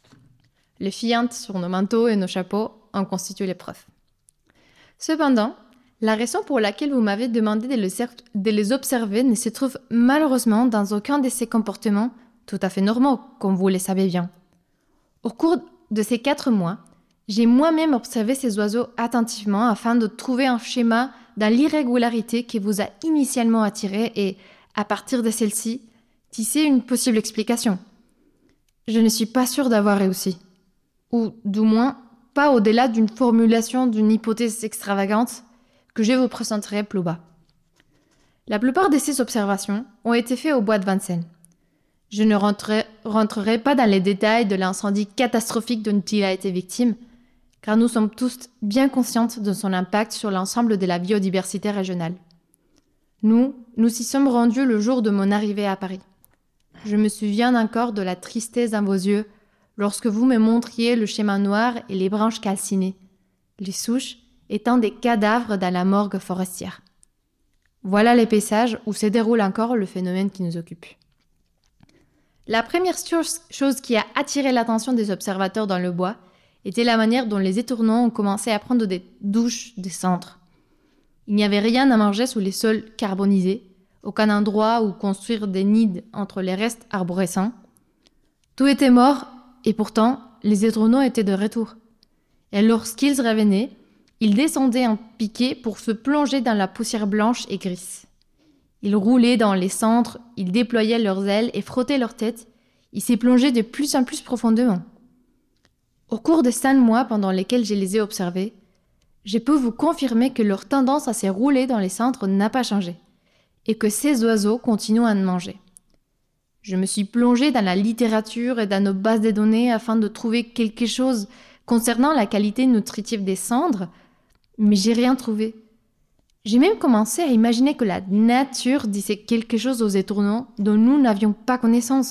Les fientes sur nos manteaux et nos chapeaux en constituent les preuves. Cependant, la raison pour laquelle vous m'avez demandé de les, de les observer ne se trouve malheureusement dans aucun de ces comportements tout à fait normaux, comme vous le savez bien. Au cours de ces quatre mois, j'ai moi-même observé ces oiseaux attentivement afin de trouver un schéma dans l'irrégularité qui vous a initialement attiré et, à partir de celle-ci, tisser une possible explication. Je ne suis pas sûre d'avoir réussi. Ou, du moins, pas au-delà d'une formulation d'une hypothèse extravagante que je vous présenterai plus bas. La plupart de ces observations ont été faites au bois de Vincennes. Je ne rentrerai, rentrerai pas dans les détails de l'incendie catastrophique dont il a été victime, car nous sommes tous bien conscientes de son impact sur l'ensemble de la biodiversité régionale. Nous, nous y sommes rendus le jour de mon arrivée à Paris. Je me souviens encore de la tristesse dans vos yeux lorsque vous me montriez le schéma noir et les branches calcinées, les souches étant des cadavres dans la morgue forestière. Voilà les paysages où se déroule encore le phénomène qui nous occupe. La première chose qui a attiré l'attention des observateurs dans le bois était la manière dont les étourneaux ont commencé à prendre des douches des cendres. Il n'y avait rien à manger sous les sols carbonisés, aucun endroit où construire des nids entre les restes arborescents. Tout était mort et pourtant les étourneaux étaient de retour. Et lorsqu'ils revenaient, ils descendaient en piqué pour se plonger dans la poussière blanche et grise. Ils roulaient dans les cendres, ils déployaient leurs ailes et frottaient leur tête. Ils s'y plongeaient de plus en plus profondément. Au cours des cinq mois pendant lesquels je les ai observés, je peux vous confirmer que leur tendance à se rouler dans les cendres n'a pas changé et que ces oiseaux continuent à en manger. Je me suis plongée dans la littérature et dans nos bases de données afin de trouver quelque chose concernant la qualité nutritive des cendres, mais j'ai rien trouvé. J'ai même commencé à imaginer que la nature disait quelque chose aux étourneaux dont nous n'avions pas connaissance,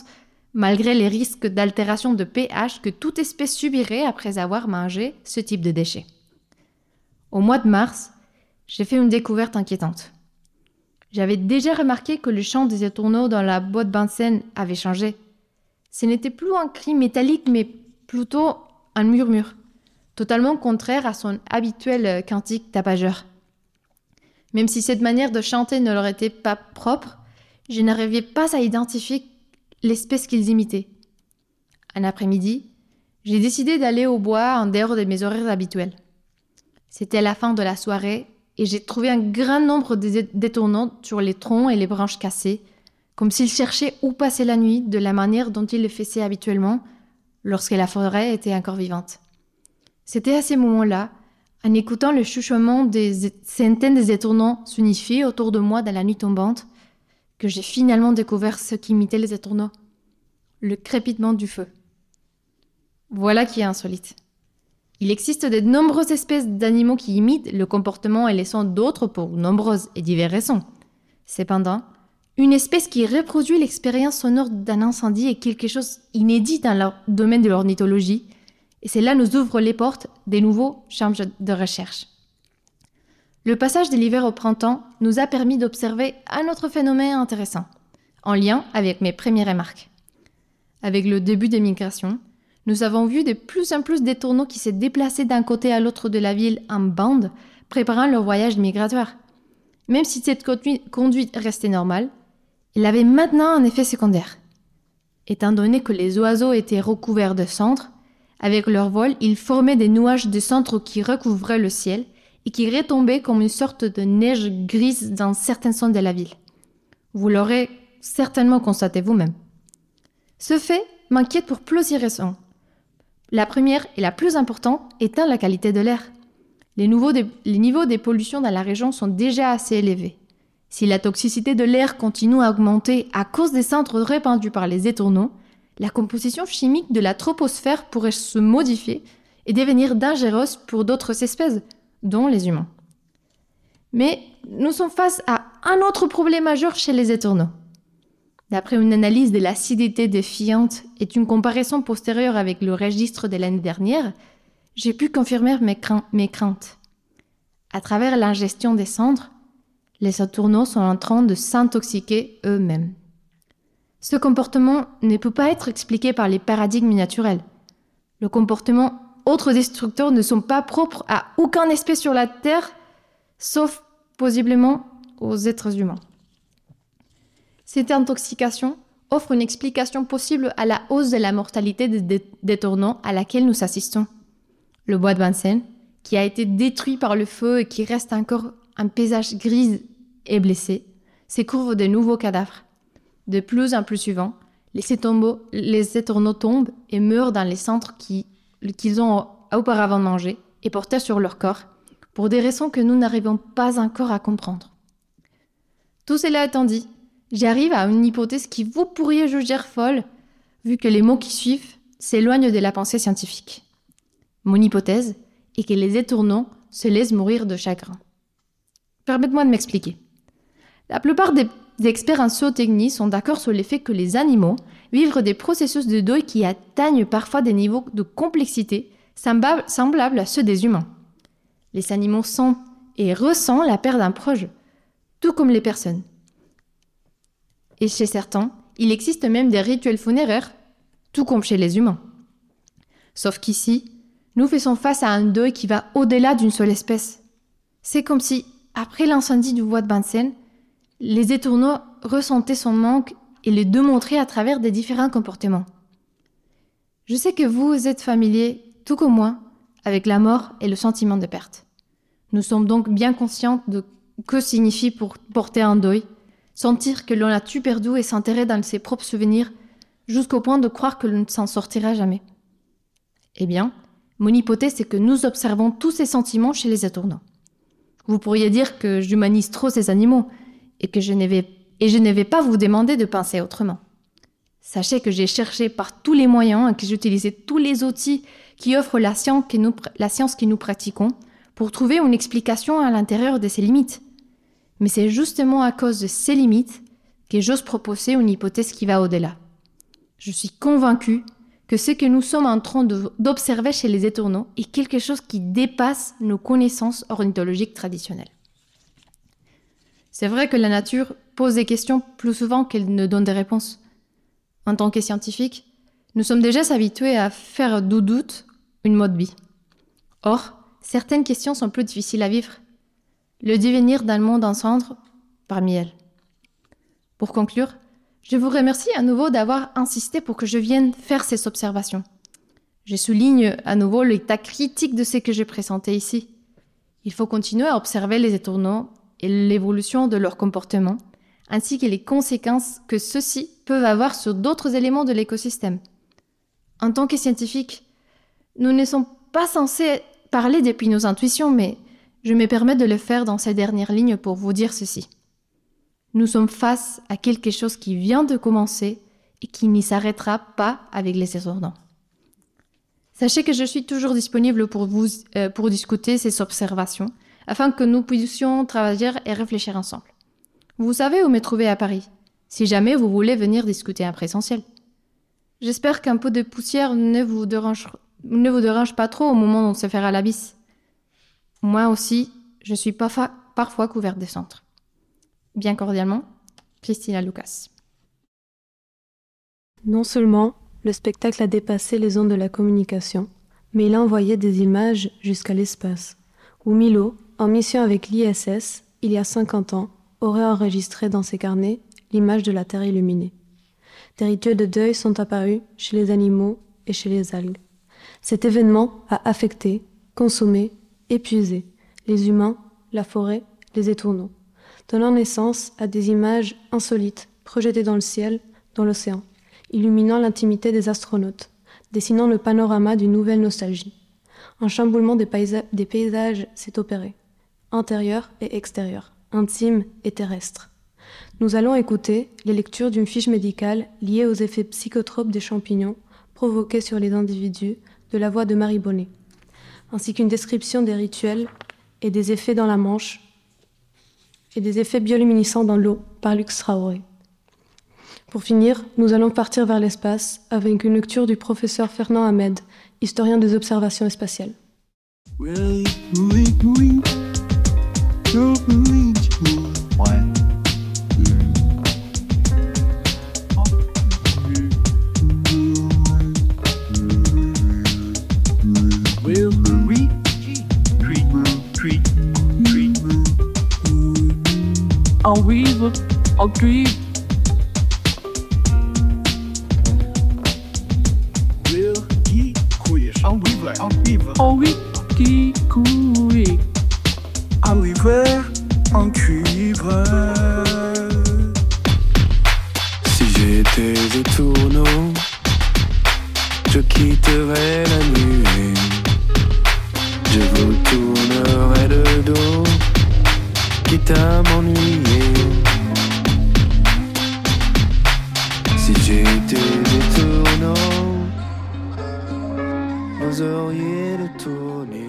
malgré les risques d'altération de pH que toute espèce subirait après avoir mangé ce type de déchets. Au mois de mars, j'ai fait une découverte inquiétante. J'avais déjà remarqué que le chant des étourneaux dans la boîte Bunsen avait changé. Ce n'était plus un cri métallique, mais plutôt un murmure, totalement contraire à son habituel cantique tapageur. Même si cette manière de chanter ne leur était pas propre, je n'arrivais pas à identifier l'espèce qu'ils imitaient. Un après-midi, j'ai décidé d'aller au bois en dehors de mes horaires habituels. C'était la fin de la soirée et j'ai trouvé un grand nombre d'étourneaux sur les troncs et les branches cassées, comme s'ils cherchaient où passer la nuit de la manière dont ils le faisaient habituellement lorsque la forêt était encore vivante. C'était à ces moments-là, en écoutant le chuchotement des centaines d'étourneaux s'unifier autour de moi dans la nuit tombante, que j'ai finalement découvert ce qui imitait les étourneaux, le crépitement du feu. Voilà qui est insolite. Il existe de nombreuses espèces d'animaux qui imitent le comportement et les sons d'autres pour nombreuses et diverses raisons. Cependant, une espèce qui reproduit l'expérience sonore d'un incendie est quelque chose d'inédit dans le domaine de l'ornithologie, et cela nous ouvre les portes des nouveaux champs de recherche. Le passage de l'hiver au printemps nous a permis d'observer un autre phénomène intéressant, en lien avec mes premières remarques. Avec le début des migrations, nous avons vu de plus en plus d'étourneaux qui se déplaçaient d'un côté à l'autre de la ville en bande, préparant leur voyage migratoire. Même si cette conduite restait normale, elle avait maintenant un effet secondaire. Étant donné que les oiseaux étaient recouverts de cendres, avec leur vol, ils formaient des nuages de cendres qui recouvraient le ciel et qui retombaient comme une sorte de neige grise dans certaines zones de la ville. Vous l'aurez certainement constaté vous-même. Ce fait m'inquiète pour plusieurs raisons. La première et la plus importante étant la qualité de l'air. Les, des, les niveaux des pollutions dans la région sont déjà assez élevés. Si la toxicité de l'air continue à augmenter à cause des cendres répandues par les étourneaux, la composition chimique de la troposphère pourrait se modifier et devenir dangereuse pour d'autres espèces, dont les humains. Mais nous sommes face à un autre problème majeur chez les étourneaux. D'après une analyse de l'acidité des fientes et une comparaison postérieure avec le registre de l'année dernière, j'ai pu confirmer mes, crain- mes craintes. À travers l'ingestion des cendres, les étourneaux sont en train de s'intoxiquer eux-mêmes. Ce comportement ne peut pas être expliqué par les paradigmes naturels. Le comportement autres destructeurs ne sont pas propres à aucune espèce sur la Terre, sauf possiblement aux êtres humains. Cette intoxication offre une explication possible à la hausse de la mortalité des étourneaux à laquelle nous assistons. Le bois de Bunsen, qui a été détruit par le feu et qui reste encore un paysage gris et blessé, s'écouvre de nouveaux cadavres. De plus en plus souvent, les étourneaux, les étourneaux tombent et meurent dans les cendres qui, qu'ils ont auparavant mangées et portées sur leur corps, pour des raisons que nous n'arrivons pas encore à comprendre. Tout cela étant dit, j'arrive à une hypothèse qui vous pourriez juger folle, vu que les mots qui suivent s'éloignent de la pensée scientifique. Mon hypothèse est que les étourneaux se laissent mourir de chagrin. Permettez-moi de m'expliquer. La plupart des experts en zootechnie sont d'accord sur le fait que les animaux vivent des processus de deuil qui atteignent parfois des niveaux de complexité semblables à ceux des humains. Les animaux sentent et ressentent la perte d'un proche, tout comme les personnes. Et chez certains, il existe même des rituels funéraires, tout comme chez les humains. Sauf qu'ici, nous faisons face à un deuil qui va au-delà d'une seule espèce. C'est comme si, après l'incendie du bois de Bunsen, les étourneaux ressentaient son manque et le démontraient à travers des différents comportements. Je sais que vous êtes familiers, tout comme moi, avec la mort et le sentiment de perte. Nous sommes donc bien conscients de que signifie pour porter un deuil, sentir que l'on a tout perdu et s'enterrer dans ses propres souvenirs jusqu'au point de croire que l'on ne s'en sortira jamais. Eh bien, mon hypothèse est que nous observons tous ces sentiments chez les étourneaux. Vous pourriez dire que j'humanise trop ces animaux et que je ne vais, et je ne vais pas vous demander de penser autrement. Sachez que j'ai cherché par tous les moyens et que j'ai utilisé tous les outils qui offrent la science que nous, la science que nous pratiquons pour trouver une explication à l'intérieur de ces limites. Mais c'est justement à cause de ces limites que j'ose proposer une hypothèse qui va au-delà. Je suis convaincue que ce que nous sommes en train de, d'observer chez les étourneaux est quelque chose qui dépasse nos connaissances ornithologiques traditionnelles. C'est vrai que la nature pose des questions plus souvent qu'elle ne donne des réponses. En tant que scientifiques, nous sommes déjà habitués à faire du doute une mode vie. Or, certaines questions sont plus difficiles à vivre. Le devenir d'un monde en cendres parmi elles. Pour conclure, je vous remercie à nouveau d'avoir insisté pour que je vienne faire ces observations. Je souligne à nouveau l'état critique de ce que j'ai présenté ici. Il faut continuer à observer les étourneaux et l'évolution de leur comportement, ainsi que les conséquences que ceux-ci peuvent avoir sur d'autres éléments de l'écosystème. En tant que scientifiques, nous ne sommes pas censés parler depuis nos intuitions, mais je me permets de le faire dans ces dernières lignes pour vous dire ceci. Nous sommes face à quelque chose qui vient de commencer et qui n'y s'arrêtera pas avec les étourneaux. Sachez que je suis toujours disponible pour vous euh, pour discuter ces observations, afin que nous puissions travailler et réfléchir ensemble. Vous savez où me trouver à Paris, si jamais vous voulez venir discuter en présentiel. J'espère qu'un peu de poussière ne vous dérange, ne vous dérange pas trop au moment où on se fera la bise. Moi aussi, je suis parfois, parfois couverte de cendres. Bien cordialement, Christina Lucas. Non seulement le spectacle a dépassé les ondes de la communication, mais il a envoyé des images jusqu'à l'espace, où Milo, en mission avec l'I S S, il y a cinquante ans, aurait enregistré dans ses carnets l'image de la Terre illuminée. Des rituels de deuil sont apparus chez les animaux et chez les algues. Cet événement a affecté, consommé, épuisé les humains, la forêt, les étourneaux, donnant naissance à des images insolites projetées dans le ciel, dans l'océan, illuminant l'intimité des astronautes, dessinant le panorama d'une nouvelle nostalgie. Un chamboulement des, paysa- des paysages s'est opéré, intérieur et extérieur, intime et terrestre. Nous allons écouter les lectures d'une fiche médicale liée aux effets psychotropes des champignons provoqués sur les individus de la voix de Marie Bonnet, ainsi qu'une description des rituels et des effets dans la Manche et des effets bioluminescents dans l'eau par Lux Traoré. Pour finir, nous allons partir vers l'espace avec une lecture du professeur Fernand Ahmed, historien des observations spatiales. En vive, en cuivre. En vive, en cuivre. En vive, qui couille. En hiver, en cuivre. Si j'étais étourneau, je quitterais la nuée. Je vous tournerais le dos, quitte à m'ennuyer. Si j'étais étourneau, vous auriez le tourné.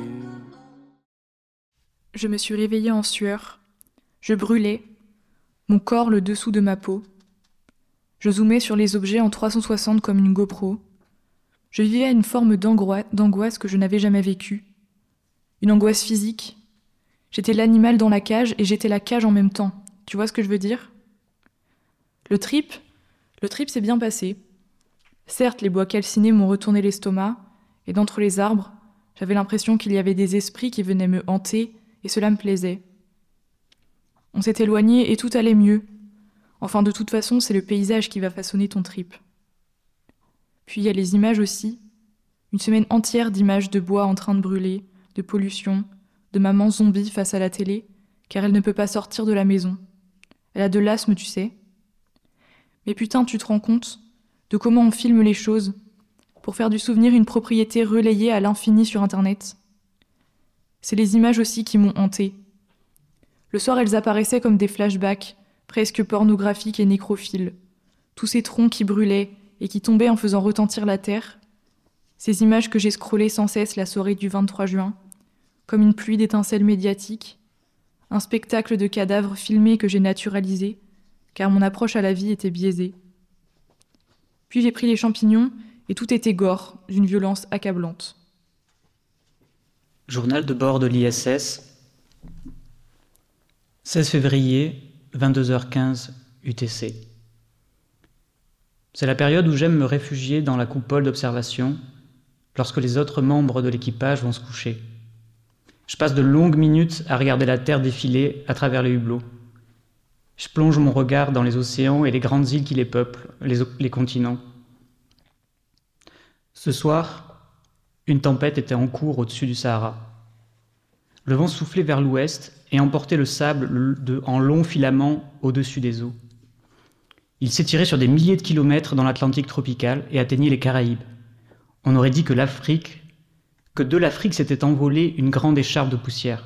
Je me suis réveillée en sueur. Je brûlais, mon corps le dessous de ma peau. Je zoomais sur les objets en trois cent soixante comme une GoPro. Je vivais une forme d'angoi- d'angoisse que je n'avais jamais vécue. Une angoisse physique. J'étais l'animal dans la cage et j'étais la cage en même temps. Tu vois ce que je veux dire ? Le trip, le trip s'est bien passé. Certes, les bois calcinés m'ont retourné l'estomac, et d'entre les arbres, j'avais l'impression qu'il y avait des esprits qui venaient me hanter, et cela me plaisait. On s'est éloigné et tout allait mieux. Enfin, de toute façon, c'est le paysage qui va façonner ton trip. Puis il y a les images aussi. Une semaine entière d'images de bois en train de brûler, de pollution, de maman zombie face à la télé, car elle ne peut pas sortir de la maison. Elle a de l'asthme, tu sais. Mais putain, tu te rends compte de comment on filme les choses pour faire du souvenir une propriété relayée à l'infini sur Internet. C'est les images aussi qui m'ont hantée. Le soir, elles apparaissaient comme des flashbacks, presque pornographiques et nécrophiles. Tous ces troncs qui brûlaient et qui tombaient en faisant retentir la terre. Ces images que j'ai scrollées sans cesse la soirée du vingt-trois juin, comme une pluie d'étincelles médiatiques, un spectacle de cadavres filmés que j'ai naturalisé, car mon approche à la vie était biaisée. Puis j'ai pris les champignons et tout était gore, d'une violence accablante. Journal de bord de l'I S S, seize février, vingt-deux heures quinze U T C. C'est la période où j'aime me réfugier dans la coupole d'observation lorsque les autres membres de l'équipage vont se coucher. Je passe de longues minutes à regarder la Terre défiler à travers les hublots. Je plonge mon regard dans les océans et les grandes îles qui les peuplent, les, les continents. Ce soir, une tempête était en cours au-dessus du Sahara. Le vent soufflait vers l'ouest et emportait le sable de, en longs filaments au-dessus des eaux. Il s'étirait sur des milliers de kilomètres dans l'Atlantique tropical et atteignait les Caraïbes. On aurait dit que l'Afrique, que de l'Afrique s'était envolée une grande écharpe de poussière.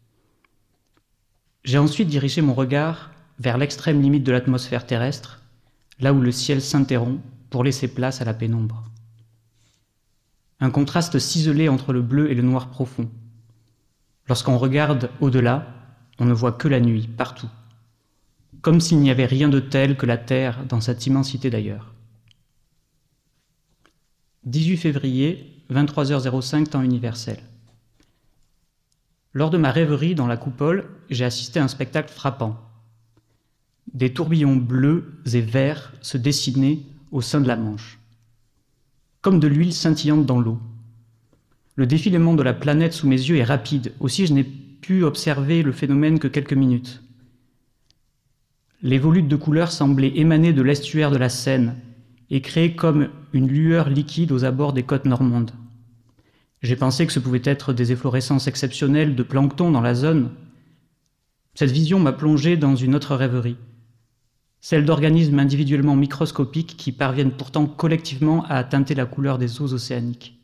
J'ai ensuite dirigé mon regard vers l'extrême limite de l'atmosphère terrestre, là où le ciel s'interrompt pour laisser place à la pénombre. Un contraste ciselé entre le bleu et le noir profond. Lorsqu'on regarde au-delà, on ne voit que la nuit, partout. Comme s'il n'y avait rien de tel que la Terre dans cette immensité d'ailleurs. dix-huit février, vingt-trois heures cinq, temps universel. Lors de ma rêverie dans la coupole, j'ai assisté à un spectacle frappant. Des tourbillons bleus et verts se dessinaient au sein de la Manche, comme de l'huile scintillante dans l'eau. Le défilement de la planète sous mes yeux est rapide, aussi je n'ai pu observer le phénomène que quelques minutes. Les volutes de couleurs semblaient émaner de l'estuaire de la Seine et créer comme une lueur liquide aux abords des côtes normandes. J'ai pensé que ce pouvait être des efflorescences exceptionnelles de plancton dans la zone. Cette vision m'a plongé dans une autre rêverie, celle d'organismes individuellement microscopiques qui parviennent pourtant collectivement à teinter la couleur des eaux océaniques.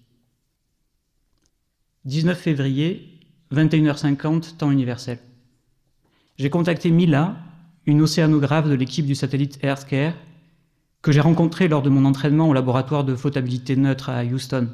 dix-neuf février, vingt et une heures cinquante, temps universel. J'ai contacté Mila, une océanographe de l'équipe du satellite EarthCare, que j'ai rencontrée lors de mon entraînement au laboratoire de flottabilité neutre à Houston.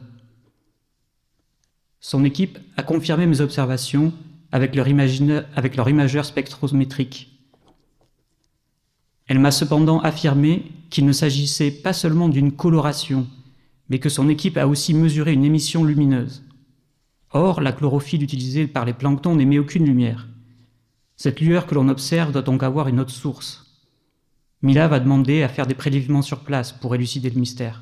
Son équipe a confirmé mes observations avec leur, imagine... avec leur imageur spectrométrique. Elle m'a cependant affirmé qu'il ne s'agissait pas seulement d'une coloration, mais que son équipe a aussi mesuré une émission lumineuse. Or, la chlorophylle utilisée par les planctons n'émet aucune lumière. Cette lueur que l'on observe doit donc avoir une autre source. Mila va demander à faire des prélèvements sur place pour élucider le mystère.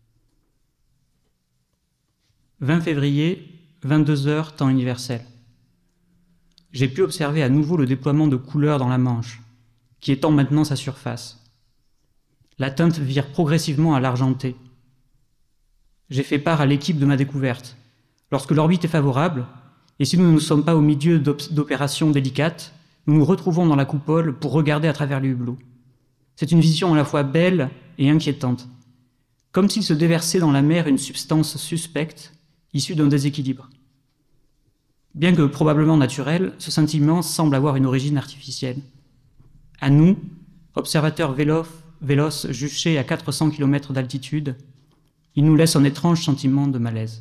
vingt février, vingt-deux heures, temps universel. J'ai pu observer à nouveau le déploiement de couleurs dans la Manche, qui étend maintenant sa surface. La teinte vire progressivement à l'argenté. J'ai fait part à l'équipe de ma découverte. Lorsque l'orbite est favorable, et si nous ne sommes pas au milieu d'opérations délicates, nous nous retrouvons dans la coupole pour regarder à travers les hublots. C'est une vision à la fois belle et inquiétante, comme s'il se déversait dans la mer une substance suspecte, issue d'un déséquilibre. Bien que probablement naturel, ce sentiment semble avoir une origine artificielle. À nous, observateurs véloces, véloces juchés à quatre cents kilomètres d'altitude, il nous laisse un étrange sentiment de malaise.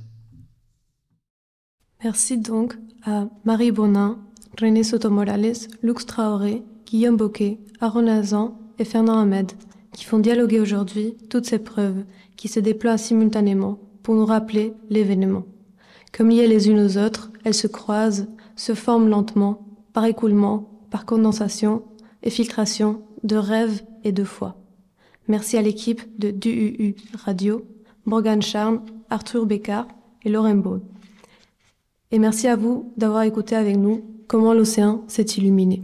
Merci donc à Marie Bonin, René Soto-Morales, Lux Traoré, Guillaume Boquet, Aaron Azan et Fernand Ahmed, qui font dialoguer aujourd'hui toutes ces preuves qui se déploient simultanément pour nous rappeler l'événement. Comme liées les unes aux autres, elles se croisent, se forment lentement, par écoulement, par condensation et filtration de rêves et de foi. Merci à l'équipe de D U U Radio, Morgane Charme, Arthur Bécard et Lauren Baud. Et merci à vous d'avoir écouté avec nous comment l'océan s'est illuminé.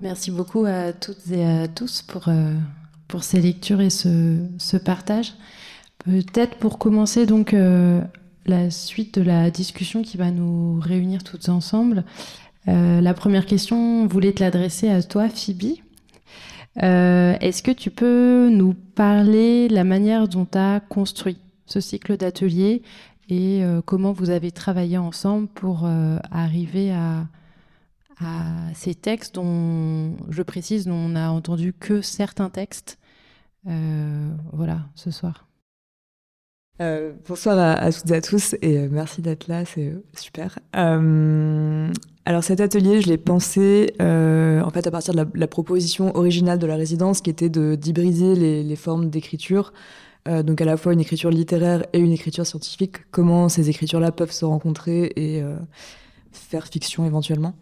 Merci beaucoup à toutes et à tous pour, euh, pour ces lectures et ce, ce partage. Peut-être pour commencer donc euh, la suite de la discussion qui va nous réunir toutes ensemble. Euh, la première question, on voulait te l'adresser à toi, Phoebe. Euh, est-ce que tu peux nous parler de la manière dont tu as construit ce cycle d'ateliers et euh, comment vous avez travaillé ensemble pour euh, arriver à, à ces textes dont, je précise, dont on n'a entendu que certains textes euh, voilà, ce soir. Euh, bonsoir à, à toutes et à tous et euh, merci d'être là, c'est euh, super. Euh, alors cet atelier, je l'ai pensé euh, en fait à partir de la, la proposition originale de la résidence qui était de d'hybrider les, les formes d'écriture, euh, donc à la fois une écriture littéraire et une écriture scientifique, comment ces écritures-là peuvent se rencontrer et euh, faire fiction éventuellement.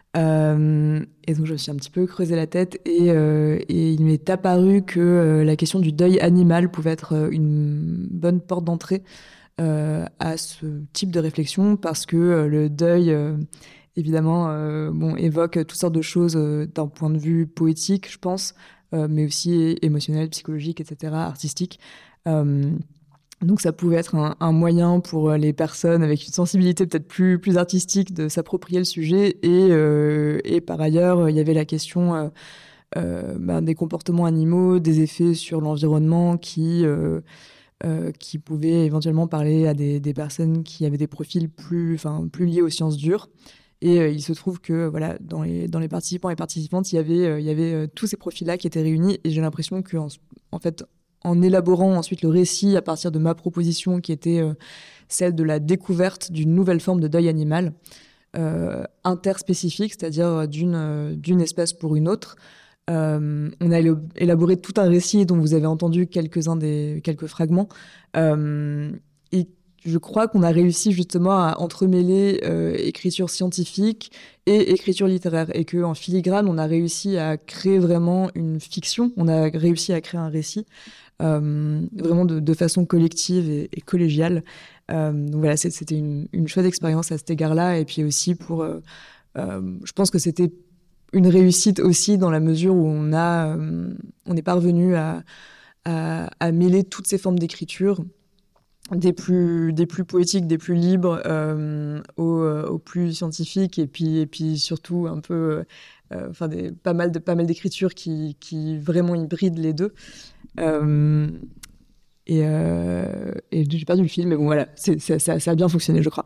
Euh, et donc je me suis un petit peu creusé la tête et, euh, et il m'est apparu que euh, la question du deuil animal pouvait être une bonne porte d'entrée euh, à ce type de réflexion parce que euh, le deuil euh, évidemment euh, bon, évoque toutes sortes de choses euh, d'un point de vue poétique je pense euh, mais aussi émotionnel, psychologique, et cetera, artistique. Euh, Donc ça pouvait être un, un moyen pour les personnes avec une sensibilité peut-être plus, plus artistique de s'approprier le sujet. Et, euh, et par ailleurs, il y avait la question euh, euh, ben, des comportements animaux, des effets sur l'environnement qui, euh, euh, qui pouvaient éventuellement parler à des, des personnes qui avaient des profils plus, enfin, plus liés aux sciences dures. Et euh, il se trouve que voilà, dans, les, dans les participants et participantes, il y avait, euh, il y avait euh, tous ces profils-là qui étaient réunis. Et j'ai l'impression qu'en en fait... en élaborant ensuite le récit à partir de ma proposition qui était euh, celle de la découverte d'une nouvelle forme de deuil animal euh, interspécifique, c'est-à-dire d'une, euh, d'une espèce pour une autre. Euh, on a élaboré tout un récit dont vous avez entendu quelques-uns des, quelques fragments. Euh, et je crois qu'on a réussi justement à entremêler euh, écriture scientifique et écriture littéraire. Et qu'en filigrane, on a réussi à créer vraiment une fiction. On a réussi à créer un récit. Euh, vraiment de, de façon collective et, et collégiale. Euh, donc voilà, c'est, c'était une, une chouette expérience à cet égard-là. Et puis aussi pour... Euh, euh, je pense que c'était une réussite aussi dans la mesure où on, a, euh, on est parvenu à, à, à mêler toutes ces formes d'écriture, des plus, des plus poétiques, des plus libres, euh, aux, aux plus scientifiques, et puis, et puis surtout un peu... Euh, enfin, des, pas mal de pas mal d'écritures qui, qui vraiment hybrident les deux. Euh, et, euh, et j'ai perdu le fil, mais bon voilà, c'est, c'est, ça, ça a bien fonctionné, je crois.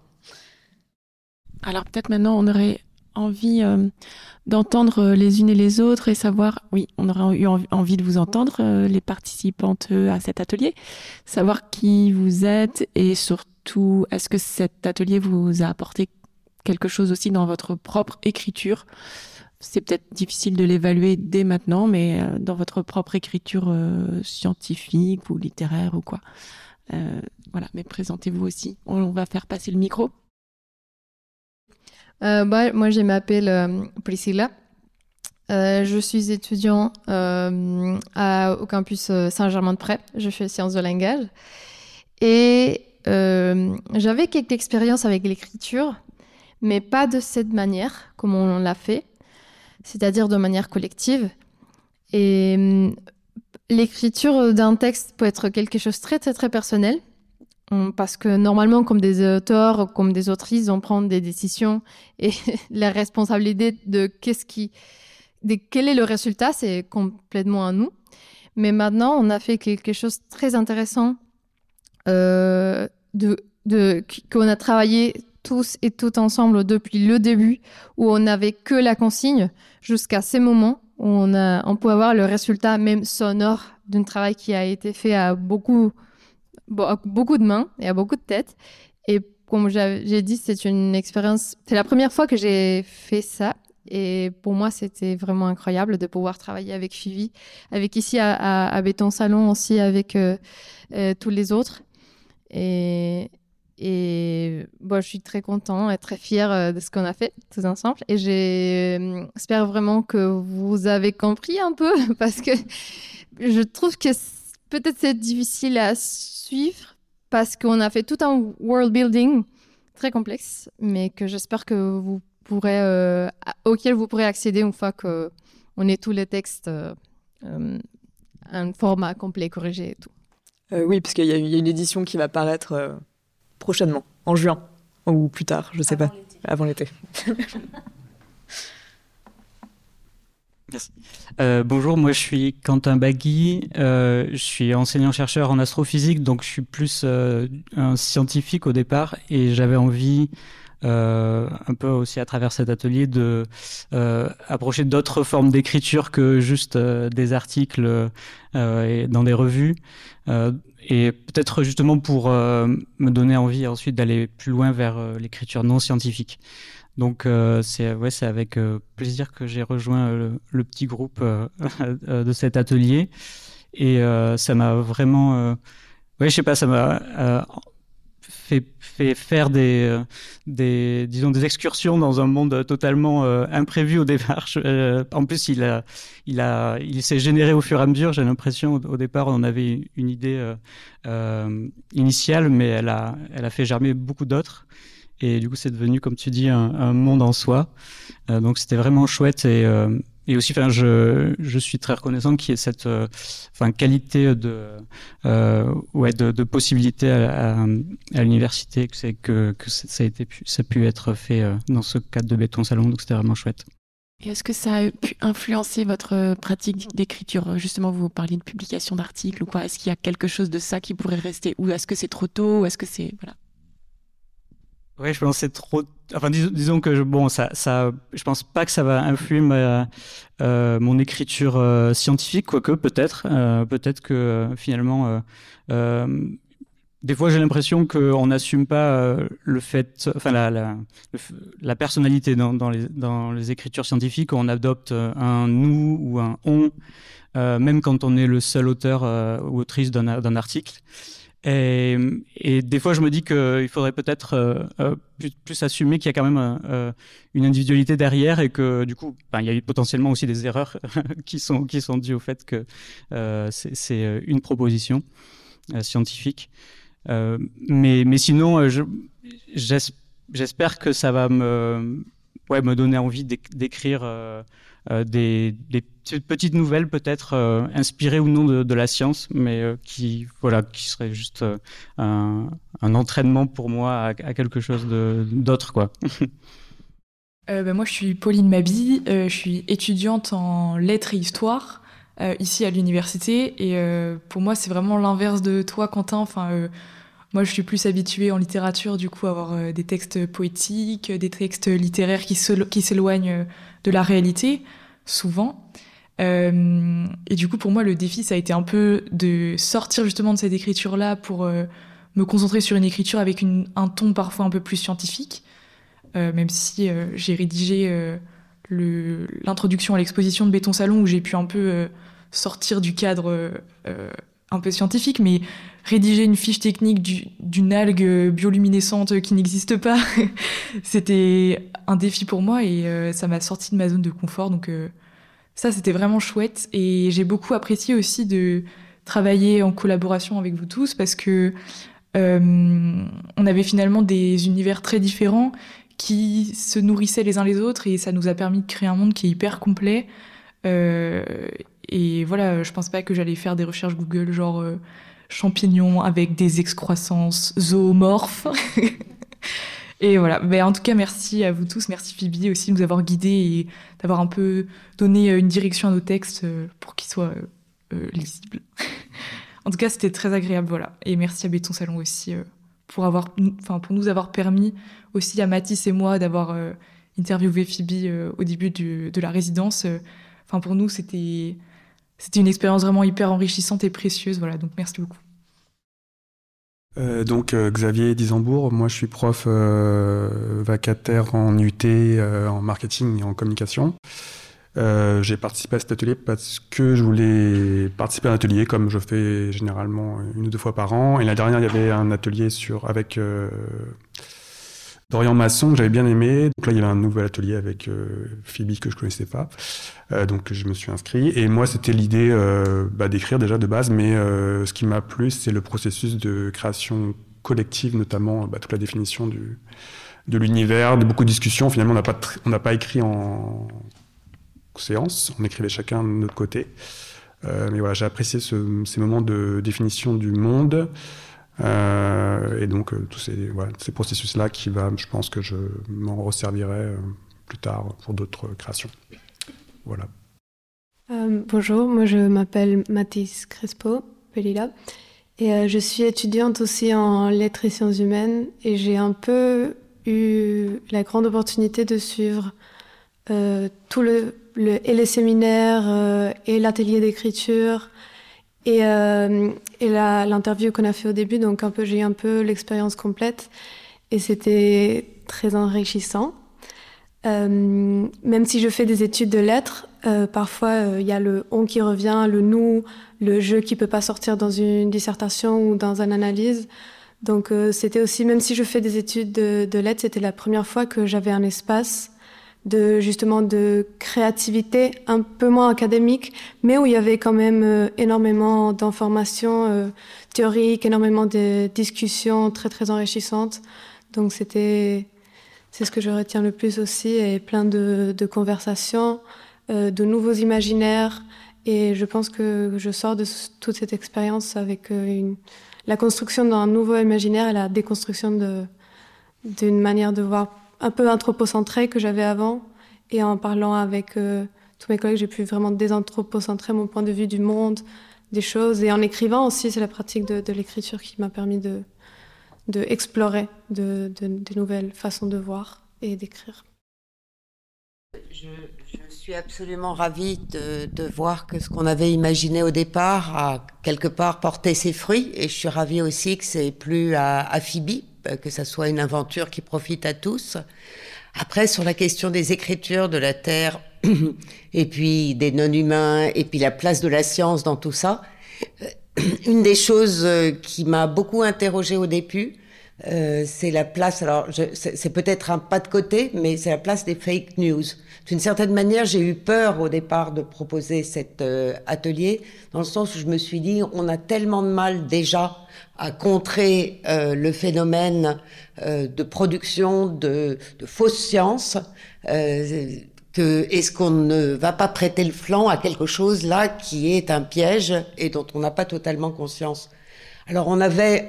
Alors peut-être maintenant on aurait envie euh, d'entendre les unes et les autres et savoir, oui, on aurait eu envie de vous entendre, euh, les participantes à cet atelier, savoir qui vous êtes et surtout, est-ce que cet atelier vous a apporté quelque chose aussi dans votre propre écriture ? C'est peut-être difficile de l'évaluer dès maintenant, mais euh, dans votre propre écriture euh, scientifique ou littéraire ou quoi. Euh, voilà, mais présentez-vous aussi. On, on va faire passer le micro. Euh, bah, moi, je m'appelle euh, Priscilla. Euh, je suis étudiant euh, à, au campus Saint-Germain-de-Prés. Je fais sciences de langage. Et euh, j'avais quelques expériences avec l'écriture, mais pas de cette manière, comme on l'a fait. C'est-à-dire de manière collective. Et euh, l'écriture d'un texte peut être quelque chose de très, très, très personnel, parce que normalement, comme des auteurs, comme des autrices, on prend des décisions et la responsabilité de, qu'est-ce qui, de quel est le résultat, c'est complètement à nous. Mais maintenant, on a fait quelque chose de très intéressant, euh, de, de, qu'on a travaillé tous et toutes ensemble depuis le début, où on n'avait que la consigne, jusqu'à ces moments où on, a, on peut avoir le résultat même sonore d'un travail qui a été fait à beaucoup, beaucoup de mains et à beaucoup de têtes. Et comme j'ai dit, c'est une expérience... C'est la première fois que j'ai fait ça. Et pour moi, c'était vraiment incroyable de pouvoir travailler avec Phoebe, avec ici à, à, à Béton Salon aussi, avec euh, euh, tous les autres. Et... Et bon, je suis très contente et très fière de ce qu'on a fait tous ensemble. Et j'espère vraiment que vous avez compris un peu, parce que je trouve que peut-être c'est difficile à suivre, parce qu'on a fait tout un world building très complexe, mais que j'espère que vous pourrez, euh, auquel vous pourrez accéder une fois que on est tous les textes euh, euh, un format complet corrigé et tout. Euh, oui, parce qu'il y, y a une édition qui va paraître euh, prochainement, en juin, ou plus tard, je ne sais avant pas, l'été. avant l'été. Merci. Euh, bonjour, moi je suis Quentin Bagui, euh, je suis enseignant-chercheur en astrophysique, donc je suis plus euh, un scientifique au départ, et j'avais envie, euh, un peu aussi à travers cet atelier, de euh, approcher d'autres formes d'écriture que juste euh, des articles euh, et dans des revues, euh, et peut-être justement pour euh, me donner envie ensuite d'aller plus loin vers euh, l'écriture non scientifique. Donc euh, c'est ouais, c'est avec euh, plaisir que j'ai rejoint euh, le, le petit groupe euh, de cet atelier, et euh, ça m'a vraiment euh, ouais, je sais pas, ça m'a euh, fait fait faire des euh, des disons des excursions dans un monde totalement euh, imprévu au départ. Je, euh, en plus il a il a il s'est généré au fur et à mesure, j'ai l'impression. Au, au départ on avait une idée euh, euh, initiale, mais elle a elle a fait germer beaucoup d'autres. Et du coup, c'est devenu, comme tu dis, un, un monde en soi. Euh, donc, c'était vraiment chouette. Et, euh, et aussi, enfin, je, je suis très reconnaissant qu'il y ait cette, euh, enfin, qualité de, euh, ouais, de, de possibilité à, à, à l'université, que c'est que, que ça a été, ça a pu être fait euh, dans ce cadre de Béton Salon. Donc, c'était vraiment chouette. Et est-ce que ça a pu influencer votre pratique d'écriture? Justement, vous parliez de publication d'articles ou quoi. Est-ce qu'il y a quelque chose de ça qui pourrait rester? Ou est-ce que c'est trop tôt? Ou est-ce que c'est, voilà. Ouais, je pense que c'est trop. Enfin, dis, disons que je, bon, ça, ça, je pense pas que ça va influer ma, euh, mon écriture euh, scientifique, quoique peut-être, euh, peut-être que euh, finalement, euh, euh, des fois j'ai l'impression qu'on n'assume pas euh, le fait, enfin la, la, le, la personnalité dans, dans, les, dans les écritures scientifiques, on adopte un nous ou un on, euh, même quand on est le seul auteur euh, ou autrice d'un, d'un article. Et, et des fois, je me dis qu'il faudrait peut-être euh, euh, plus, plus assumer qu'il y a quand même euh, une individualité derrière, et que du coup, ben, il y a eu potentiellement aussi des erreurs qui sont qui sont dues au fait que euh, c'est, c'est une proposition euh, scientifique. Euh, mais mais sinon, je, j'espère que ça va me ouais me donner envie d'écrire euh, euh, des des petites nouvelles peut-être euh, inspirées ou non de, de la science, mais euh, qui voilà qui serait juste euh, un, un entraînement pour moi à, à quelque chose de, d'autre quoi. euh, bah, moi je suis Pauline Mabi, euh, je suis étudiante en lettres et histoire euh, ici à l'université, et euh, pour moi c'est vraiment l'inverse de toi Quentin. Enfin euh, moi je suis plus habituée en littérature du coup à avoir euh, des textes poétiques, des textes littéraires qui, se, qui s'éloignent de la réalité souvent. Euh, et du coup, pour moi, le défi, ça a été un peu de sortir justement de cette écriture-là pour euh, me concentrer sur une écriture avec une, un ton parfois un peu plus scientifique, euh, même si euh, j'ai rédigé euh, le, l'introduction à l'exposition de Béton Salon, où j'ai pu un peu euh, sortir du cadre euh, un peu scientifique, mais rédiger une fiche technique du, d'une algue bioluminescente qui n'existe pas, c'était un défi pour moi, et euh, ça m'a sorti de ma zone de confort, donc... Euh, Ça, c'était vraiment chouette, et j'ai beaucoup apprécié aussi de travailler en collaboration avec vous tous, parce que euh, on avait finalement des univers très différents qui se nourrissaient les uns les autres, et ça nous a permis de créer un monde qui est hyper complet. Euh, et voilà, je pense pas que j'allais faire des recherches Google genre euh, champignons avec des excroissances zoomorphes. Et voilà, mais en tout cas, merci à vous tous, merci Phoebe aussi de nous avoir guidés et d'avoir un peu donné une direction à nos textes pour qu'ils soient euh, lisibles. En tout cas, c'était très agréable, voilà. Et merci à Béton Salon aussi euh, pour, avoir, enfin, pour nous avoir permis aussi à Mathis et moi d'avoir euh, interviewé Phoebe euh, au début du, de la résidence. Enfin, pour nous, c'était, c'était une expérience vraiment hyper enrichissante et précieuse, voilà, donc merci beaucoup. Euh, donc euh, Xavier Disembourg, moi je suis prof euh, vacataire en U T euh, en marketing et en communication. Euh, j'ai participé à cet atelier parce que je voulais participer à un atelier comme je fais généralement une ou deux fois par an. Et la dernière, il y avait un atelier sur avec euh, Dorian Masson que j'avais bien aimé. Donc là, il y avait un nouvel atelier avec euh, Phoebe que je connaissais pas. Euh, donc je me suis inscrit. Et moi, c'était l'idée euh, bah, d'écrire déjà de base. Mais euh, ce qui m'a plu, c'est le processus de création collective, notamment bah, toute la définition du, de l'univers, de beaucoup de discussions. Finalement, on n'a pas, tr- on n'a pas écrit en séance. On écrivait chacun de notre côté. Euh, mais voilà, j'ai apprécié ce, ces moments de définition du monde. Euh, et donc, euh, tous ces, voilà, ces processus-là qui va, je pense que je m'en resservirai euh, plus tard pour d'autres créations. Voilà. Euh, bonjour, moi je m'appelle Mathis Crespo Pelila et euh, je suis étudiante aussi en lettres et sciences humaines et j'ai un peu eu la grande opportunité de suivre euh, tout le, le et les séminaires euh, et l'atelier d'écriture et, euh, et la, l'interview qu'on a fait au début, donc un peu, j'ai eu un peu l'expérience complète et c'était très enrichissant. Euh, même si je fais des études de lettres, euh, parfois il euh, y a le « on » qui revient, le « nous », le « je » qui peut pas sortir dans une dissertation ou dans une analyse. Donc euh, c'était aussi, même si je fais des études de, de lettres, c'était la première fois que j'avais un espace de justement de créativité un peu moins académique, mais où il y avait quand même euh, énormément d'informations euh, théoriques, énormément de discussions très très enrichissantes. Donc c'était C'est ce que je retiens le plus aussi, et plein de, de conversations, euh, de nouveaux imaginaires. Et je pense que je sors de toute cette expérience avec euh, une, la construction d'un nouveau imaginaire et la déconstruction de, d'une manière de voir un peu anthropocentrée que j'avais avant. Et en parlant avec euh, tous mes collègues, j'ai pu vraiment désanthropocentrer mon point de vue du monde, des choses. Et en écrivant aussi, c'est la pratique de, de l'écriture qui m'a permis de... de explorer de, de, de nouvelles façons de voir et d'écrire. Je, je suis absolument ravie de, de voir que ce qu'on avait imaginé au départ a quelque part porté ses fruits, et je suis ravie aussi que c'est plus à, à Phoebe, que ça soit une aventure qui profite à tous. Après, sur la question des écritures, de la Terre, et puis des non-humains, et puis la place de la science dans tout ça, une des choses qui m'a beaucoup interrogée au début, euh, c'est la place, alors je, c'est, c'est peut-être un pas de côté, mais c'est la place des fake news. D'une certaine manière, j'ai eu peur au départ de proposer cet euh, atelier, dans le sens où je me suis dit, on a tellement de mal déjà à contrer euh, le phénomène euh, de production de, de fausses sciences, euh, que est-ce qu'on ne va pas prêter le flanc à quelque chose là qui est un piège et dont on n'a pas totalement conscience. Alors on avait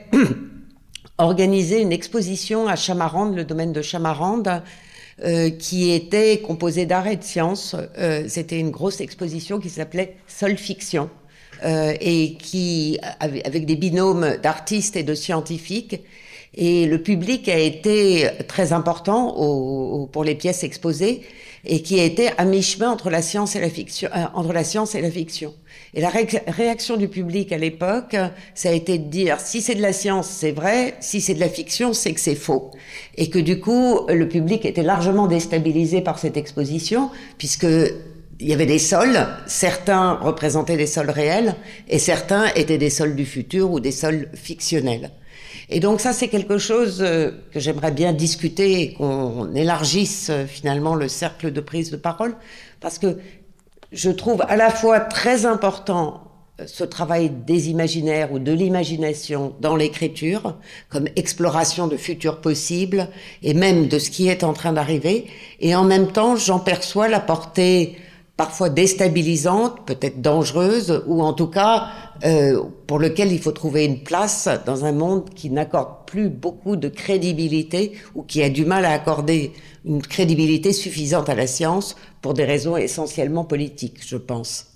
organisé une exposition à Chamarande, le domaine de Chamarande, euh, qui était composée d'art et de sciences. Euh, c'était une grosse exposition qui s'appelait Sol Fiction, euh, et qui avec des binômes d'artistes et de scientifiques. Et le public a été très important au, au, pour les pièces exposées, et qui a été à mi-chemin entre la science et la fiction, euh, entre la science et la fiction. Et la ré- réaction du public à l'époque, ça a été de dire, si c'est de la science, c'est vrai, si c'est de la fiction, c'est que c'est faux. Et que du coup, le public était largement déstabilisé par cette exposition, puisque il y avait des sols, certains représentaient des sols réels, et certains étaient des sols du futur ou des sols fictionnels. Et donc ça, c'est quelque chose que j'aimerais bien discuter, et qu'on élargisse finalement le cercle de prise de parole, parce que je trouve à la fois très important ce travail des imaginaires ou de l'imagination dans l'écriture, comme exploration de futurs possibles, et même de ce qui est en train d'arriver, et en même temps, j'en perçois la portée parfois déstabilisante, peut-être dangereuse, ou en tout cas euh, pour lequel il faut trouver une place dans un monde qui n'accorde plus beaucoup de crédibilité, ou qui a du mal à accorder une crédibilité suffisante à la science pour des raisons essentiellement politiques, je pense.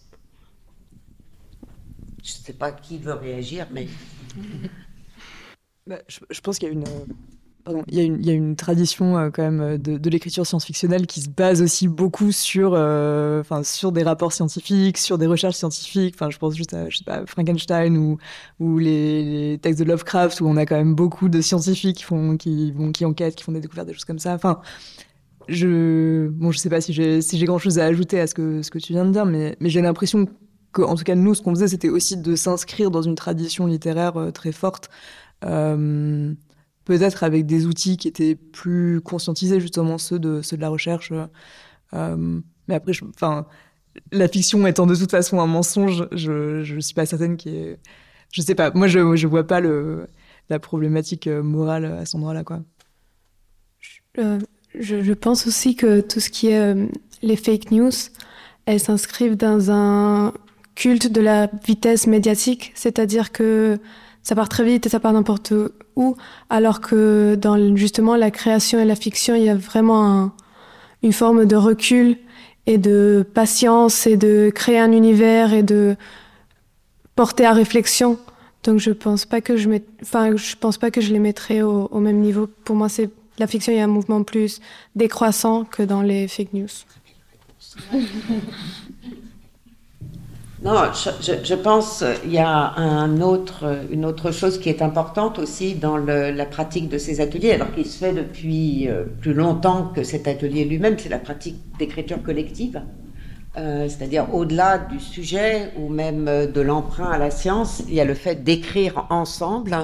Je ne sais pas qui veut réagir, mais... Bah, je, je pense qu'il y a une... Euh... Pardon, il y a une, il y a une tradition euh, quand même de, de l'écriture science-fictionnelle qui se base aussi beaucoup sur, euh, enfin, sur des rapports scientifiques, sur des recherches scientifiques. Enfin, je pense juste à, je sais pas, Frankenstein ou, ou les, les textes de Lovecraft, où on a quand même beaucoup de scientifiques qui font, qui, bon, qui enquêtent, qui font des découvertes, des choses comme ça. Enfin, je, bon, je sais pas si j'ai, si j'ai grand chose à ajouter à ce que, ce que tu viens de dire, mais, mais j'ai l'impression que, en tout cas, nous, ce qu'on faisait, c'était aussi de s'inscrire dans une tradition littéraire euh, très forte. Euh, peut-être avec des outils qui étaient plus conscientisés, justement ceux de, ceux de la recherche. Euh, mais après, enfin, la fiction étant de toute façon un mensonge, je ne suis pas certaine qu'il y ait... Je sais pas, moi je ne vois pas le, la problématique morale à cet endroit-là, quoi. Euh, je, je pense aussi que tout ce qui est euh, les fake news, elles s'inscrivent dans un culte de la vitesse médiatique, c'est-à-dire que ça part très vite et ça part n'importe où, alors que dans justement la création et la fiction, il y a vraiment un, une forme de recul et de patience et de créer un univers et de porter à réflexion. Donc je pense pas que je met... enfin je pense pas que je les mettrais au, au même niveau. Pour moi, c'est la fiction, il y a un mouvement plus décroissant que dans les fake news. Non, je, je, je pense qu'il y a un autre, une autre chose qui est importante aussi dans le, la pratique de ces ateliers, alors qu'il se fait depuis euh, plus longtemps que cet atelier lui-même, c'est la pratique d'écriture collective, euh, c'est-à-dire au-delà du sujet ou même de l'emprunt à la science, il y a le fait d'écrire ensemble.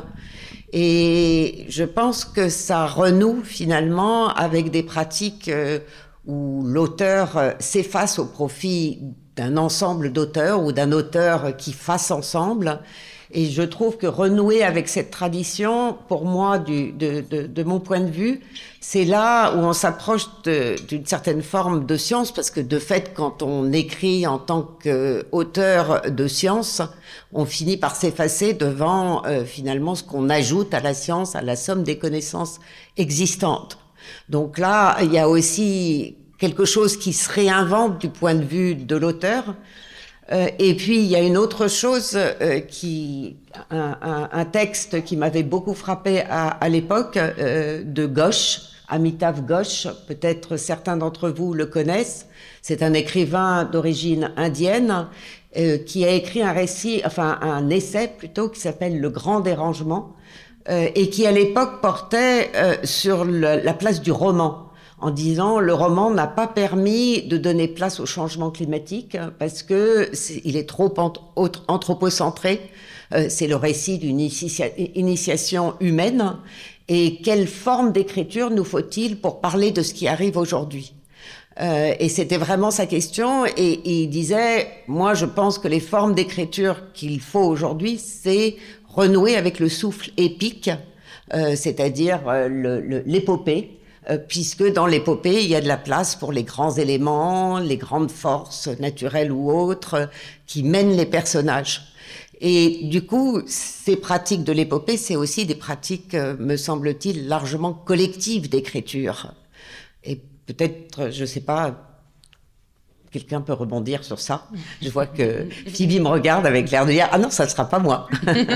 Et je pense que ça renoue finalement avec des pratiques euh, où l'auteur euh, s'efface au profit d'un ensemble d'auteurs ou d'un auteur qui fasse ensemble. Et je trouve que renouer avec cette tradition, pour moi, du, de, de, de mon point de vue, c'est là où on s'approche d'une certaine forme de science, parce que de fait, quand on écrit en tant qu'auteur de science, on finit par s'effacer devant euh, finalement ce qu'on ajoute à la science, à la somme des connaissances existantes. Donc là, il y a aussi quelque chose qui se réinvente du point de vue de l'auteur. Euh, et puis, il y a une autre chose, euh, qui, un, un, un texte qui m'avait beaucoup frappé à, à l'époque, euh, de Ghosh, Amitav Ghosh, peut-être certains d'entre vous le connaissent. C'est un écrivain d'origine indienne, euh, qui a écrit un récit, enfin un essai plutôt, qui s'appelle Le Grand Dérangement, euh, et qui à l'époque portait euh, sur le, la place du roman, en disant le roman n'a pas permis de donner place au changement climatique parce que c'est, il est trop anthropocentré. Euh, c'est le récit d'une initia- initiation humaine. Et quelle forme d'écriture nous faut-il pour parler de ce qui arrive aujourd'hui ? Euh, et c'était vraiment sa question. Et, et il disait, moi je pense que les formes d'écriture qu'il faut aujourd'hui, c'est renouer avec le souffle épique, euh, c'est-à-dire euh, le, le, l'épopée. Puisque dans l'épopée, il y a de la place pour les grands éléments, les grandes forces naturelles ou autres qui mènent les personnages. Et du coup, ces pratiques de l'épopée, c'est aussi des pratiques, me semble-t-il, largement collectives d'écriture. Et peut-être, je ne sais pas, quelqu'un peut rebondir sur ça. Je vois que Phoebe me regarde avec l'air de dire « Ah non, ça ne sera pas moi ».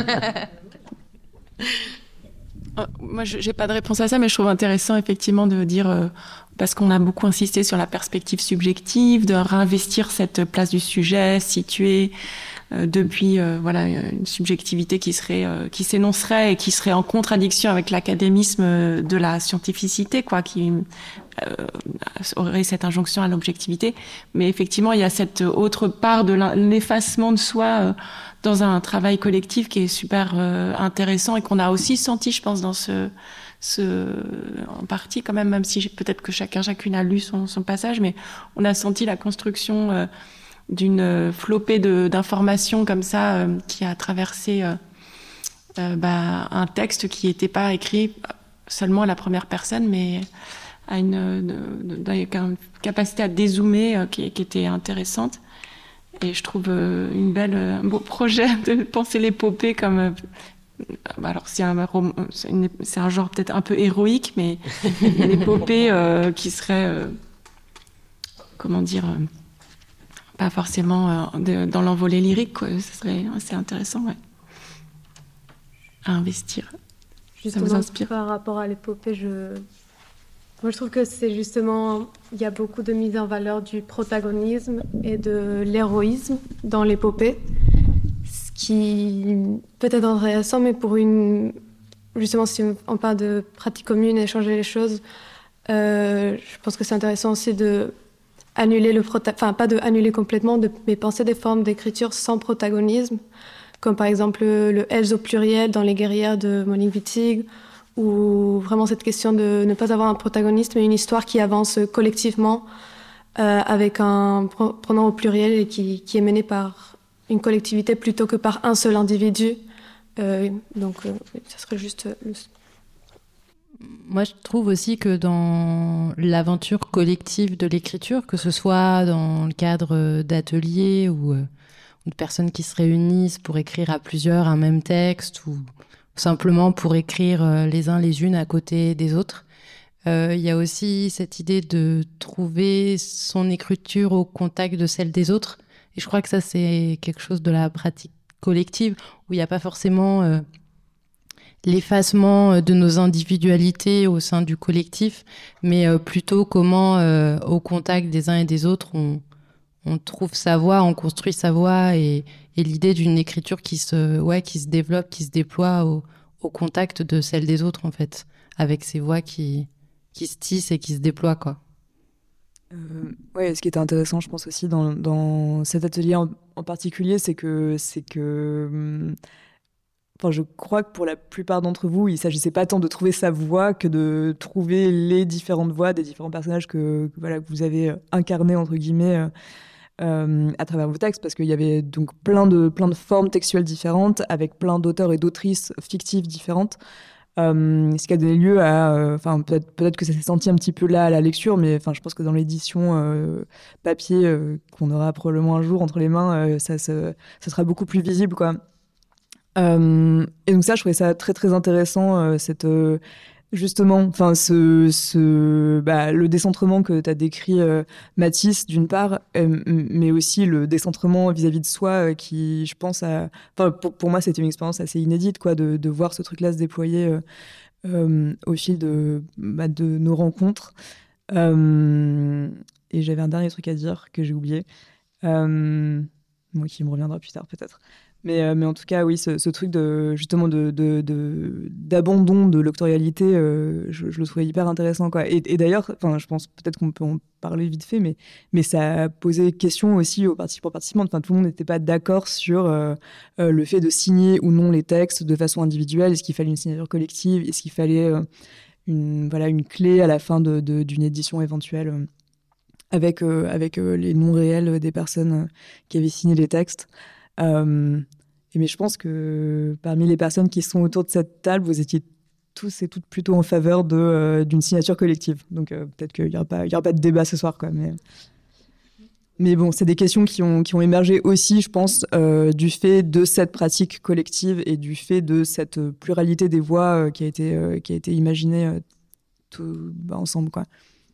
Moi, je n'ai pas de réponse à ça, mais je trouve intéressant effectivement de dire, euh, parce qu'on a beaucoup insisté sur la perspective subjective, de réinvestir cette place du sujet située euh, depuis euh, voilà une subjectivité qui serait, euh, qui s'énoncerait et qui serait en contradiction avec l'académisme de la scientificité, quoi, qui euh, aurait cette injonction à l'objectivité. Mais effectivement, il y a cette autre part de l'effacement de soi. Euh, dans un travail collectif qui est super euh, intéressant et qu'on a aussi senti, je pense, dans ce, ce en partie quand même, même si peut-être que chacun, chacune a lu son, son passage, mais on a senti la construction euh, d'une flopée de, d'informations comme ça euh, qui a traversé euh, euh, bah, un texte qui n'était pas écrit seulement à la première personne, mais à une, de, de, de, une capacité à dézoomer euh, qui, qui était intéressante. Et je trouve euh, une belle, un beau projet de penser l'épopée comme... Euh, alors, c'est un, c'est, une, c'est un genre peut-être un peu héroïque, mais une épopée euh, qui serait... Euh, comment dire euh, pas forcément euh, de, dans l'envolée lyrique, quoi. Ce serait assez intéressant, ouais. À investir. Justement, ça vous inspire? Par rapport à l'épopée, je... Moi, je trouve que c'est justement, il y a beaucoup de mise en valeur du protagonisme et de l'héroïsme dans l'épopée, ce qui peut être intéressant, mais pour une, justement, si on parle de pratique commune, échanger les choses, euh, je pense que c'est intéressant aussi de annuler le prota- enfin pas de annuler complètement, de, mais penser des formes d'écriture sans protagonisme, comme par exemple le, le elles au pluriel dans Les Guerrières de Monique Wittig, ou vraiment cette question de ne pas avoir un protagoniste, mais une histoire qui avance collectivement euh, avec un pronom au pluriel et qui, qui est menée par une collectivité plutôt que par un seul individu. Euh, donc, euh, ça serait juste... Le... moi, je trouve aussi que dans l'aventure collective de l'écriture, que ce soit dans le cadre d'ateliers ou, euh, ou de personnes qui se réunissent pour écrire à plusieurs un même texte ou simplement pour écrire euh, les uns les unes à côté des autres, euh, il y a aussi cette idée de trouver son écriture au contact de celle des autres. Et je crois que ça, c'est quelque chose de la pratique collective où il n'y a pas forcément... Euh, l'effacement de nos individualités au sein du collectif, mais euh, plutôt comment, euh, au contact des uns et des autres, on, on trouve sa voix, on construit sa voix, et, et l'idée d'une écriture qui se, ouais, qui se développe, qui se déploie au, au contact de celle des autres, en fait, avec ces voix qui, qui se tissent et qui se déploient, quoi. Euh, ouais, ce qui était intéressant, je pense aussi dans, dans cet atelier en, en particulier, c'est que, c'est que hum, Enfin, je crois que pour la plupart d'entre vous, il ne s'agissait pas tant de trouver sa voix que de trouver les différentes voix des différents personnages que, que, voilà, que vous avez incarnés, entre guillemets, euh, euh, à travers vos textes, parce qu'il y avait donc plein de, plein de formes textuelles différentes, avec plein d'auteurs et d'autrices fictives différentes, euh, ce qui a donné lieu à... Enfin, euh, peut-être, peut-être que ça s'est senti un petit peu là à la lecture, mais je pense que dans l'édition euh, papier euh, qu'on aura probablement un jour entre les mains, euh, ça, ça, ça sera beaucoup plus visible, quoi. Euh, et donc ça, je trouvais ça très très intéressant, euh, cette euh, justement, enfin ce, ce bah, le décentrement que tu as décrit, euh, Mathis, d'une part, euh, mais aussi le décentrement vis-à-vis de soi, euh, qui, je pense, a, enfin pour, pour moi, c'était une expérience assez inédite, quoi, de, de voir ce truc-là se déployer euh, euh, au fil de, bah, de nos rencontres. Euh, et j'avais un dernier truc à dire que j'ai oublié, euh, moi qui me reviendra plus tard peut-être. Mais, euh, mais en tout cas, oui, ce, ce truc de, justement de, de, de, d'abandon de l'octorialité, euh, je, je le trouvais hyper intéressant, quoi. Et, et d'ailleurs, je pense peut-être qu'on peut en parler vite fait, mais, mais ça a posé question aussi aux participants participantes. Enfin, tout le monde n'était pas d'accord sur euh, euh, le fait de signer ou non les textes de façon individuelle. Est-ce qu'il fallait une signature collective? Est-ce qu'il fallait euh, une, voilà, une clé à la fin de, de, d'une édition éventuelle euh, avec, euh, avec euh, les noms réels des personnes euh, qui avaient signé les textes? Euh, mais je pense que parmi les personnes qui sont autour de cette table, vous étiez tous et toutes plutôt en faveur de, euh, d'une signature collective. Donc euh, peut-être qu'il n'y aura pas, il y aura pas de débat ce soir, quoi. Mais, mais bon, c'est des questions qui ont, qui ont émergé aussi, je pense, euh, du fait de cette pratique collective et du fait de cette pluralité des voix euh, qui a été, euh, qui a été imaginée euh, tout, bah, ensemble, quoi.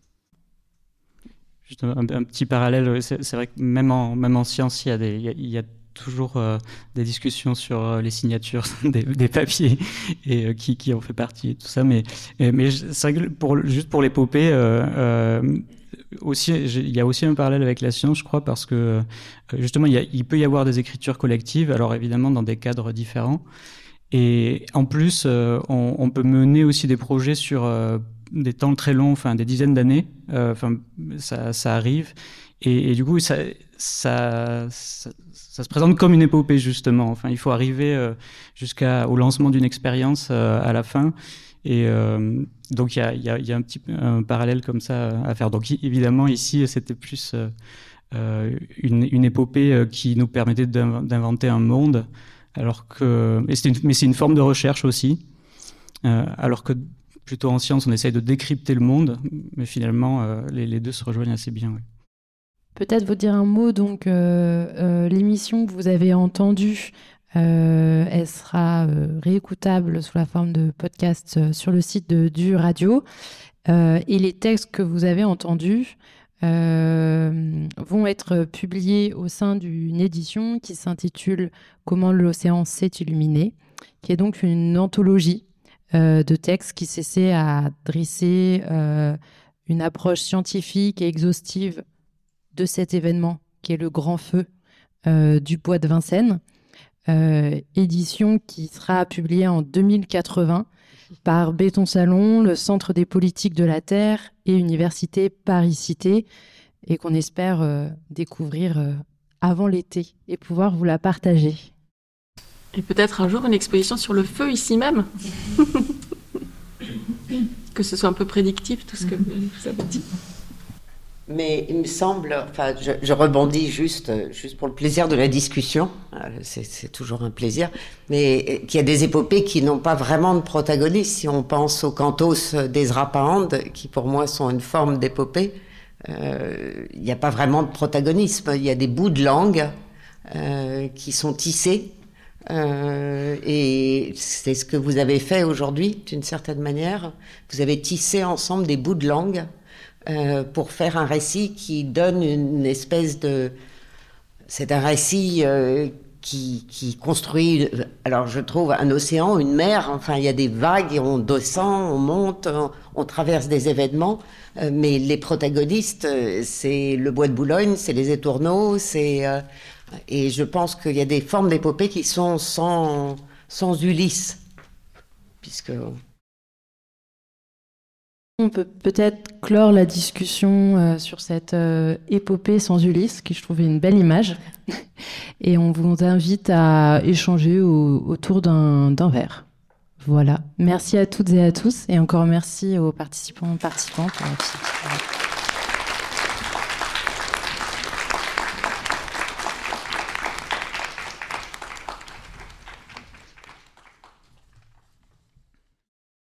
Juste un, un petit parallèle, c'est, c'est vrai que même en, même en sciences, il y a des... Il y a, il y a toujours euh, des discussions sur euh, les signatures des, des papiers et euh, qui, qui en fait partie et tout ça, mais, et, mais c'est vrai que pour, juste pour l'épopée, euh, euh, aussi, il y a aussi un parallèle avec la science, je crois, parce que euh, justement il, y a, il peut y avoir des écritures collectives, alors évidemment dans des cadres différents, et en plus euh, on, on peut mener aussi des projets sur euh, des temps très longs, enfin des dizaines d'années, euh, enfin ça, ça arrive. Et, et du coup, ça, ça, ça, ça se présente comme une épopée, justement. Enfin, il faut arriver euh, jusqu'au lancement d'une expérience euh, à la fin. Et euh, donc, il y a, y a, y a un petit un parallèle comme ça à faire. Donc, évidemment, ici, c'était plus euh, une, une épopée qui nous permettait d'inventer un monde. Alors que, et c'est une, mais c'est une forme de recherche aussi. Euh, alors que, plutôt en science, on essaye de décrypter le monde. Mais finalement, euh, les, les deux se rejoignent assez bien, oui. Peut-être vous dire un mot, donc euh, euh, l'émission que vous avez entendue, euh, elle sera euh, réécoutable sous la forme de podcast euh, sur le site de, du Radio. Euh, et les textes que vous avez entendus euh, vont être publiés au sein d'une édition qui s'intitule « Comment l'océan s'est illuminé », qui est donc une anthologie euh, de textes qui s'essaie à dresser euh, une approche scientifique et exhaustive de cet événement qui est le grand feu euh, du bois de Vincennes, euh, édition qui sera publiée en deux mille quatre-vingts par Béton Salon, le Centre des politiques de la Terre et Université Paris-Cité, et qu'on espère euh, découvrir euh, avant l'été et pouvoir vous la partager. Et peut-être un jour une exposition sur le feu ici même. Que ce soit un peu prédictif tout ce que vous avez dit. Mais il me semble, enfin, je, je rebondis juste, juste pour le plaisir de la discussion, c'est, c'est toujours un plaisir, mais qu'il y a des épopées qui n'ont pas vraiment de protagonistes. Si on pense aux cantos d'Ezra Pound, qui pour moi sont une forme d'épopée, euh, il n'y a pas vraiment de protagonisme. Il y a des bouts de langue euh, qui sont tissés, euh, et c'est ce que vous avez fait aujourd'hui, d'une certaine manière. Vous avez tissé ensemble des bouts de langue euh, pour faire un récit qui donne une espèce de... C'est un récit euh, qui, qui construit, alors je trouve, un océan, une mer. Enfin, il y a des vagues, et on descend, on monte, on, on traverse des événements. Euh, mais les protagonistes, euh, c'est le bois de Boulogne, c'est les étourneaux, c'est... Euh, et je pense qu'il y a des formes d'épopée qui sont sans, sans Ulysse, puisque... On peut peut-être clore la discussion euh, sur cette euh, épopée sans Ulysse, qui je trouvais une belle image. Et on vous invite à échanger au, autour d'un, d'un verre. Voilà. Merci à toutes et à tous. Et encore merci aux participants et participantes pour la petite...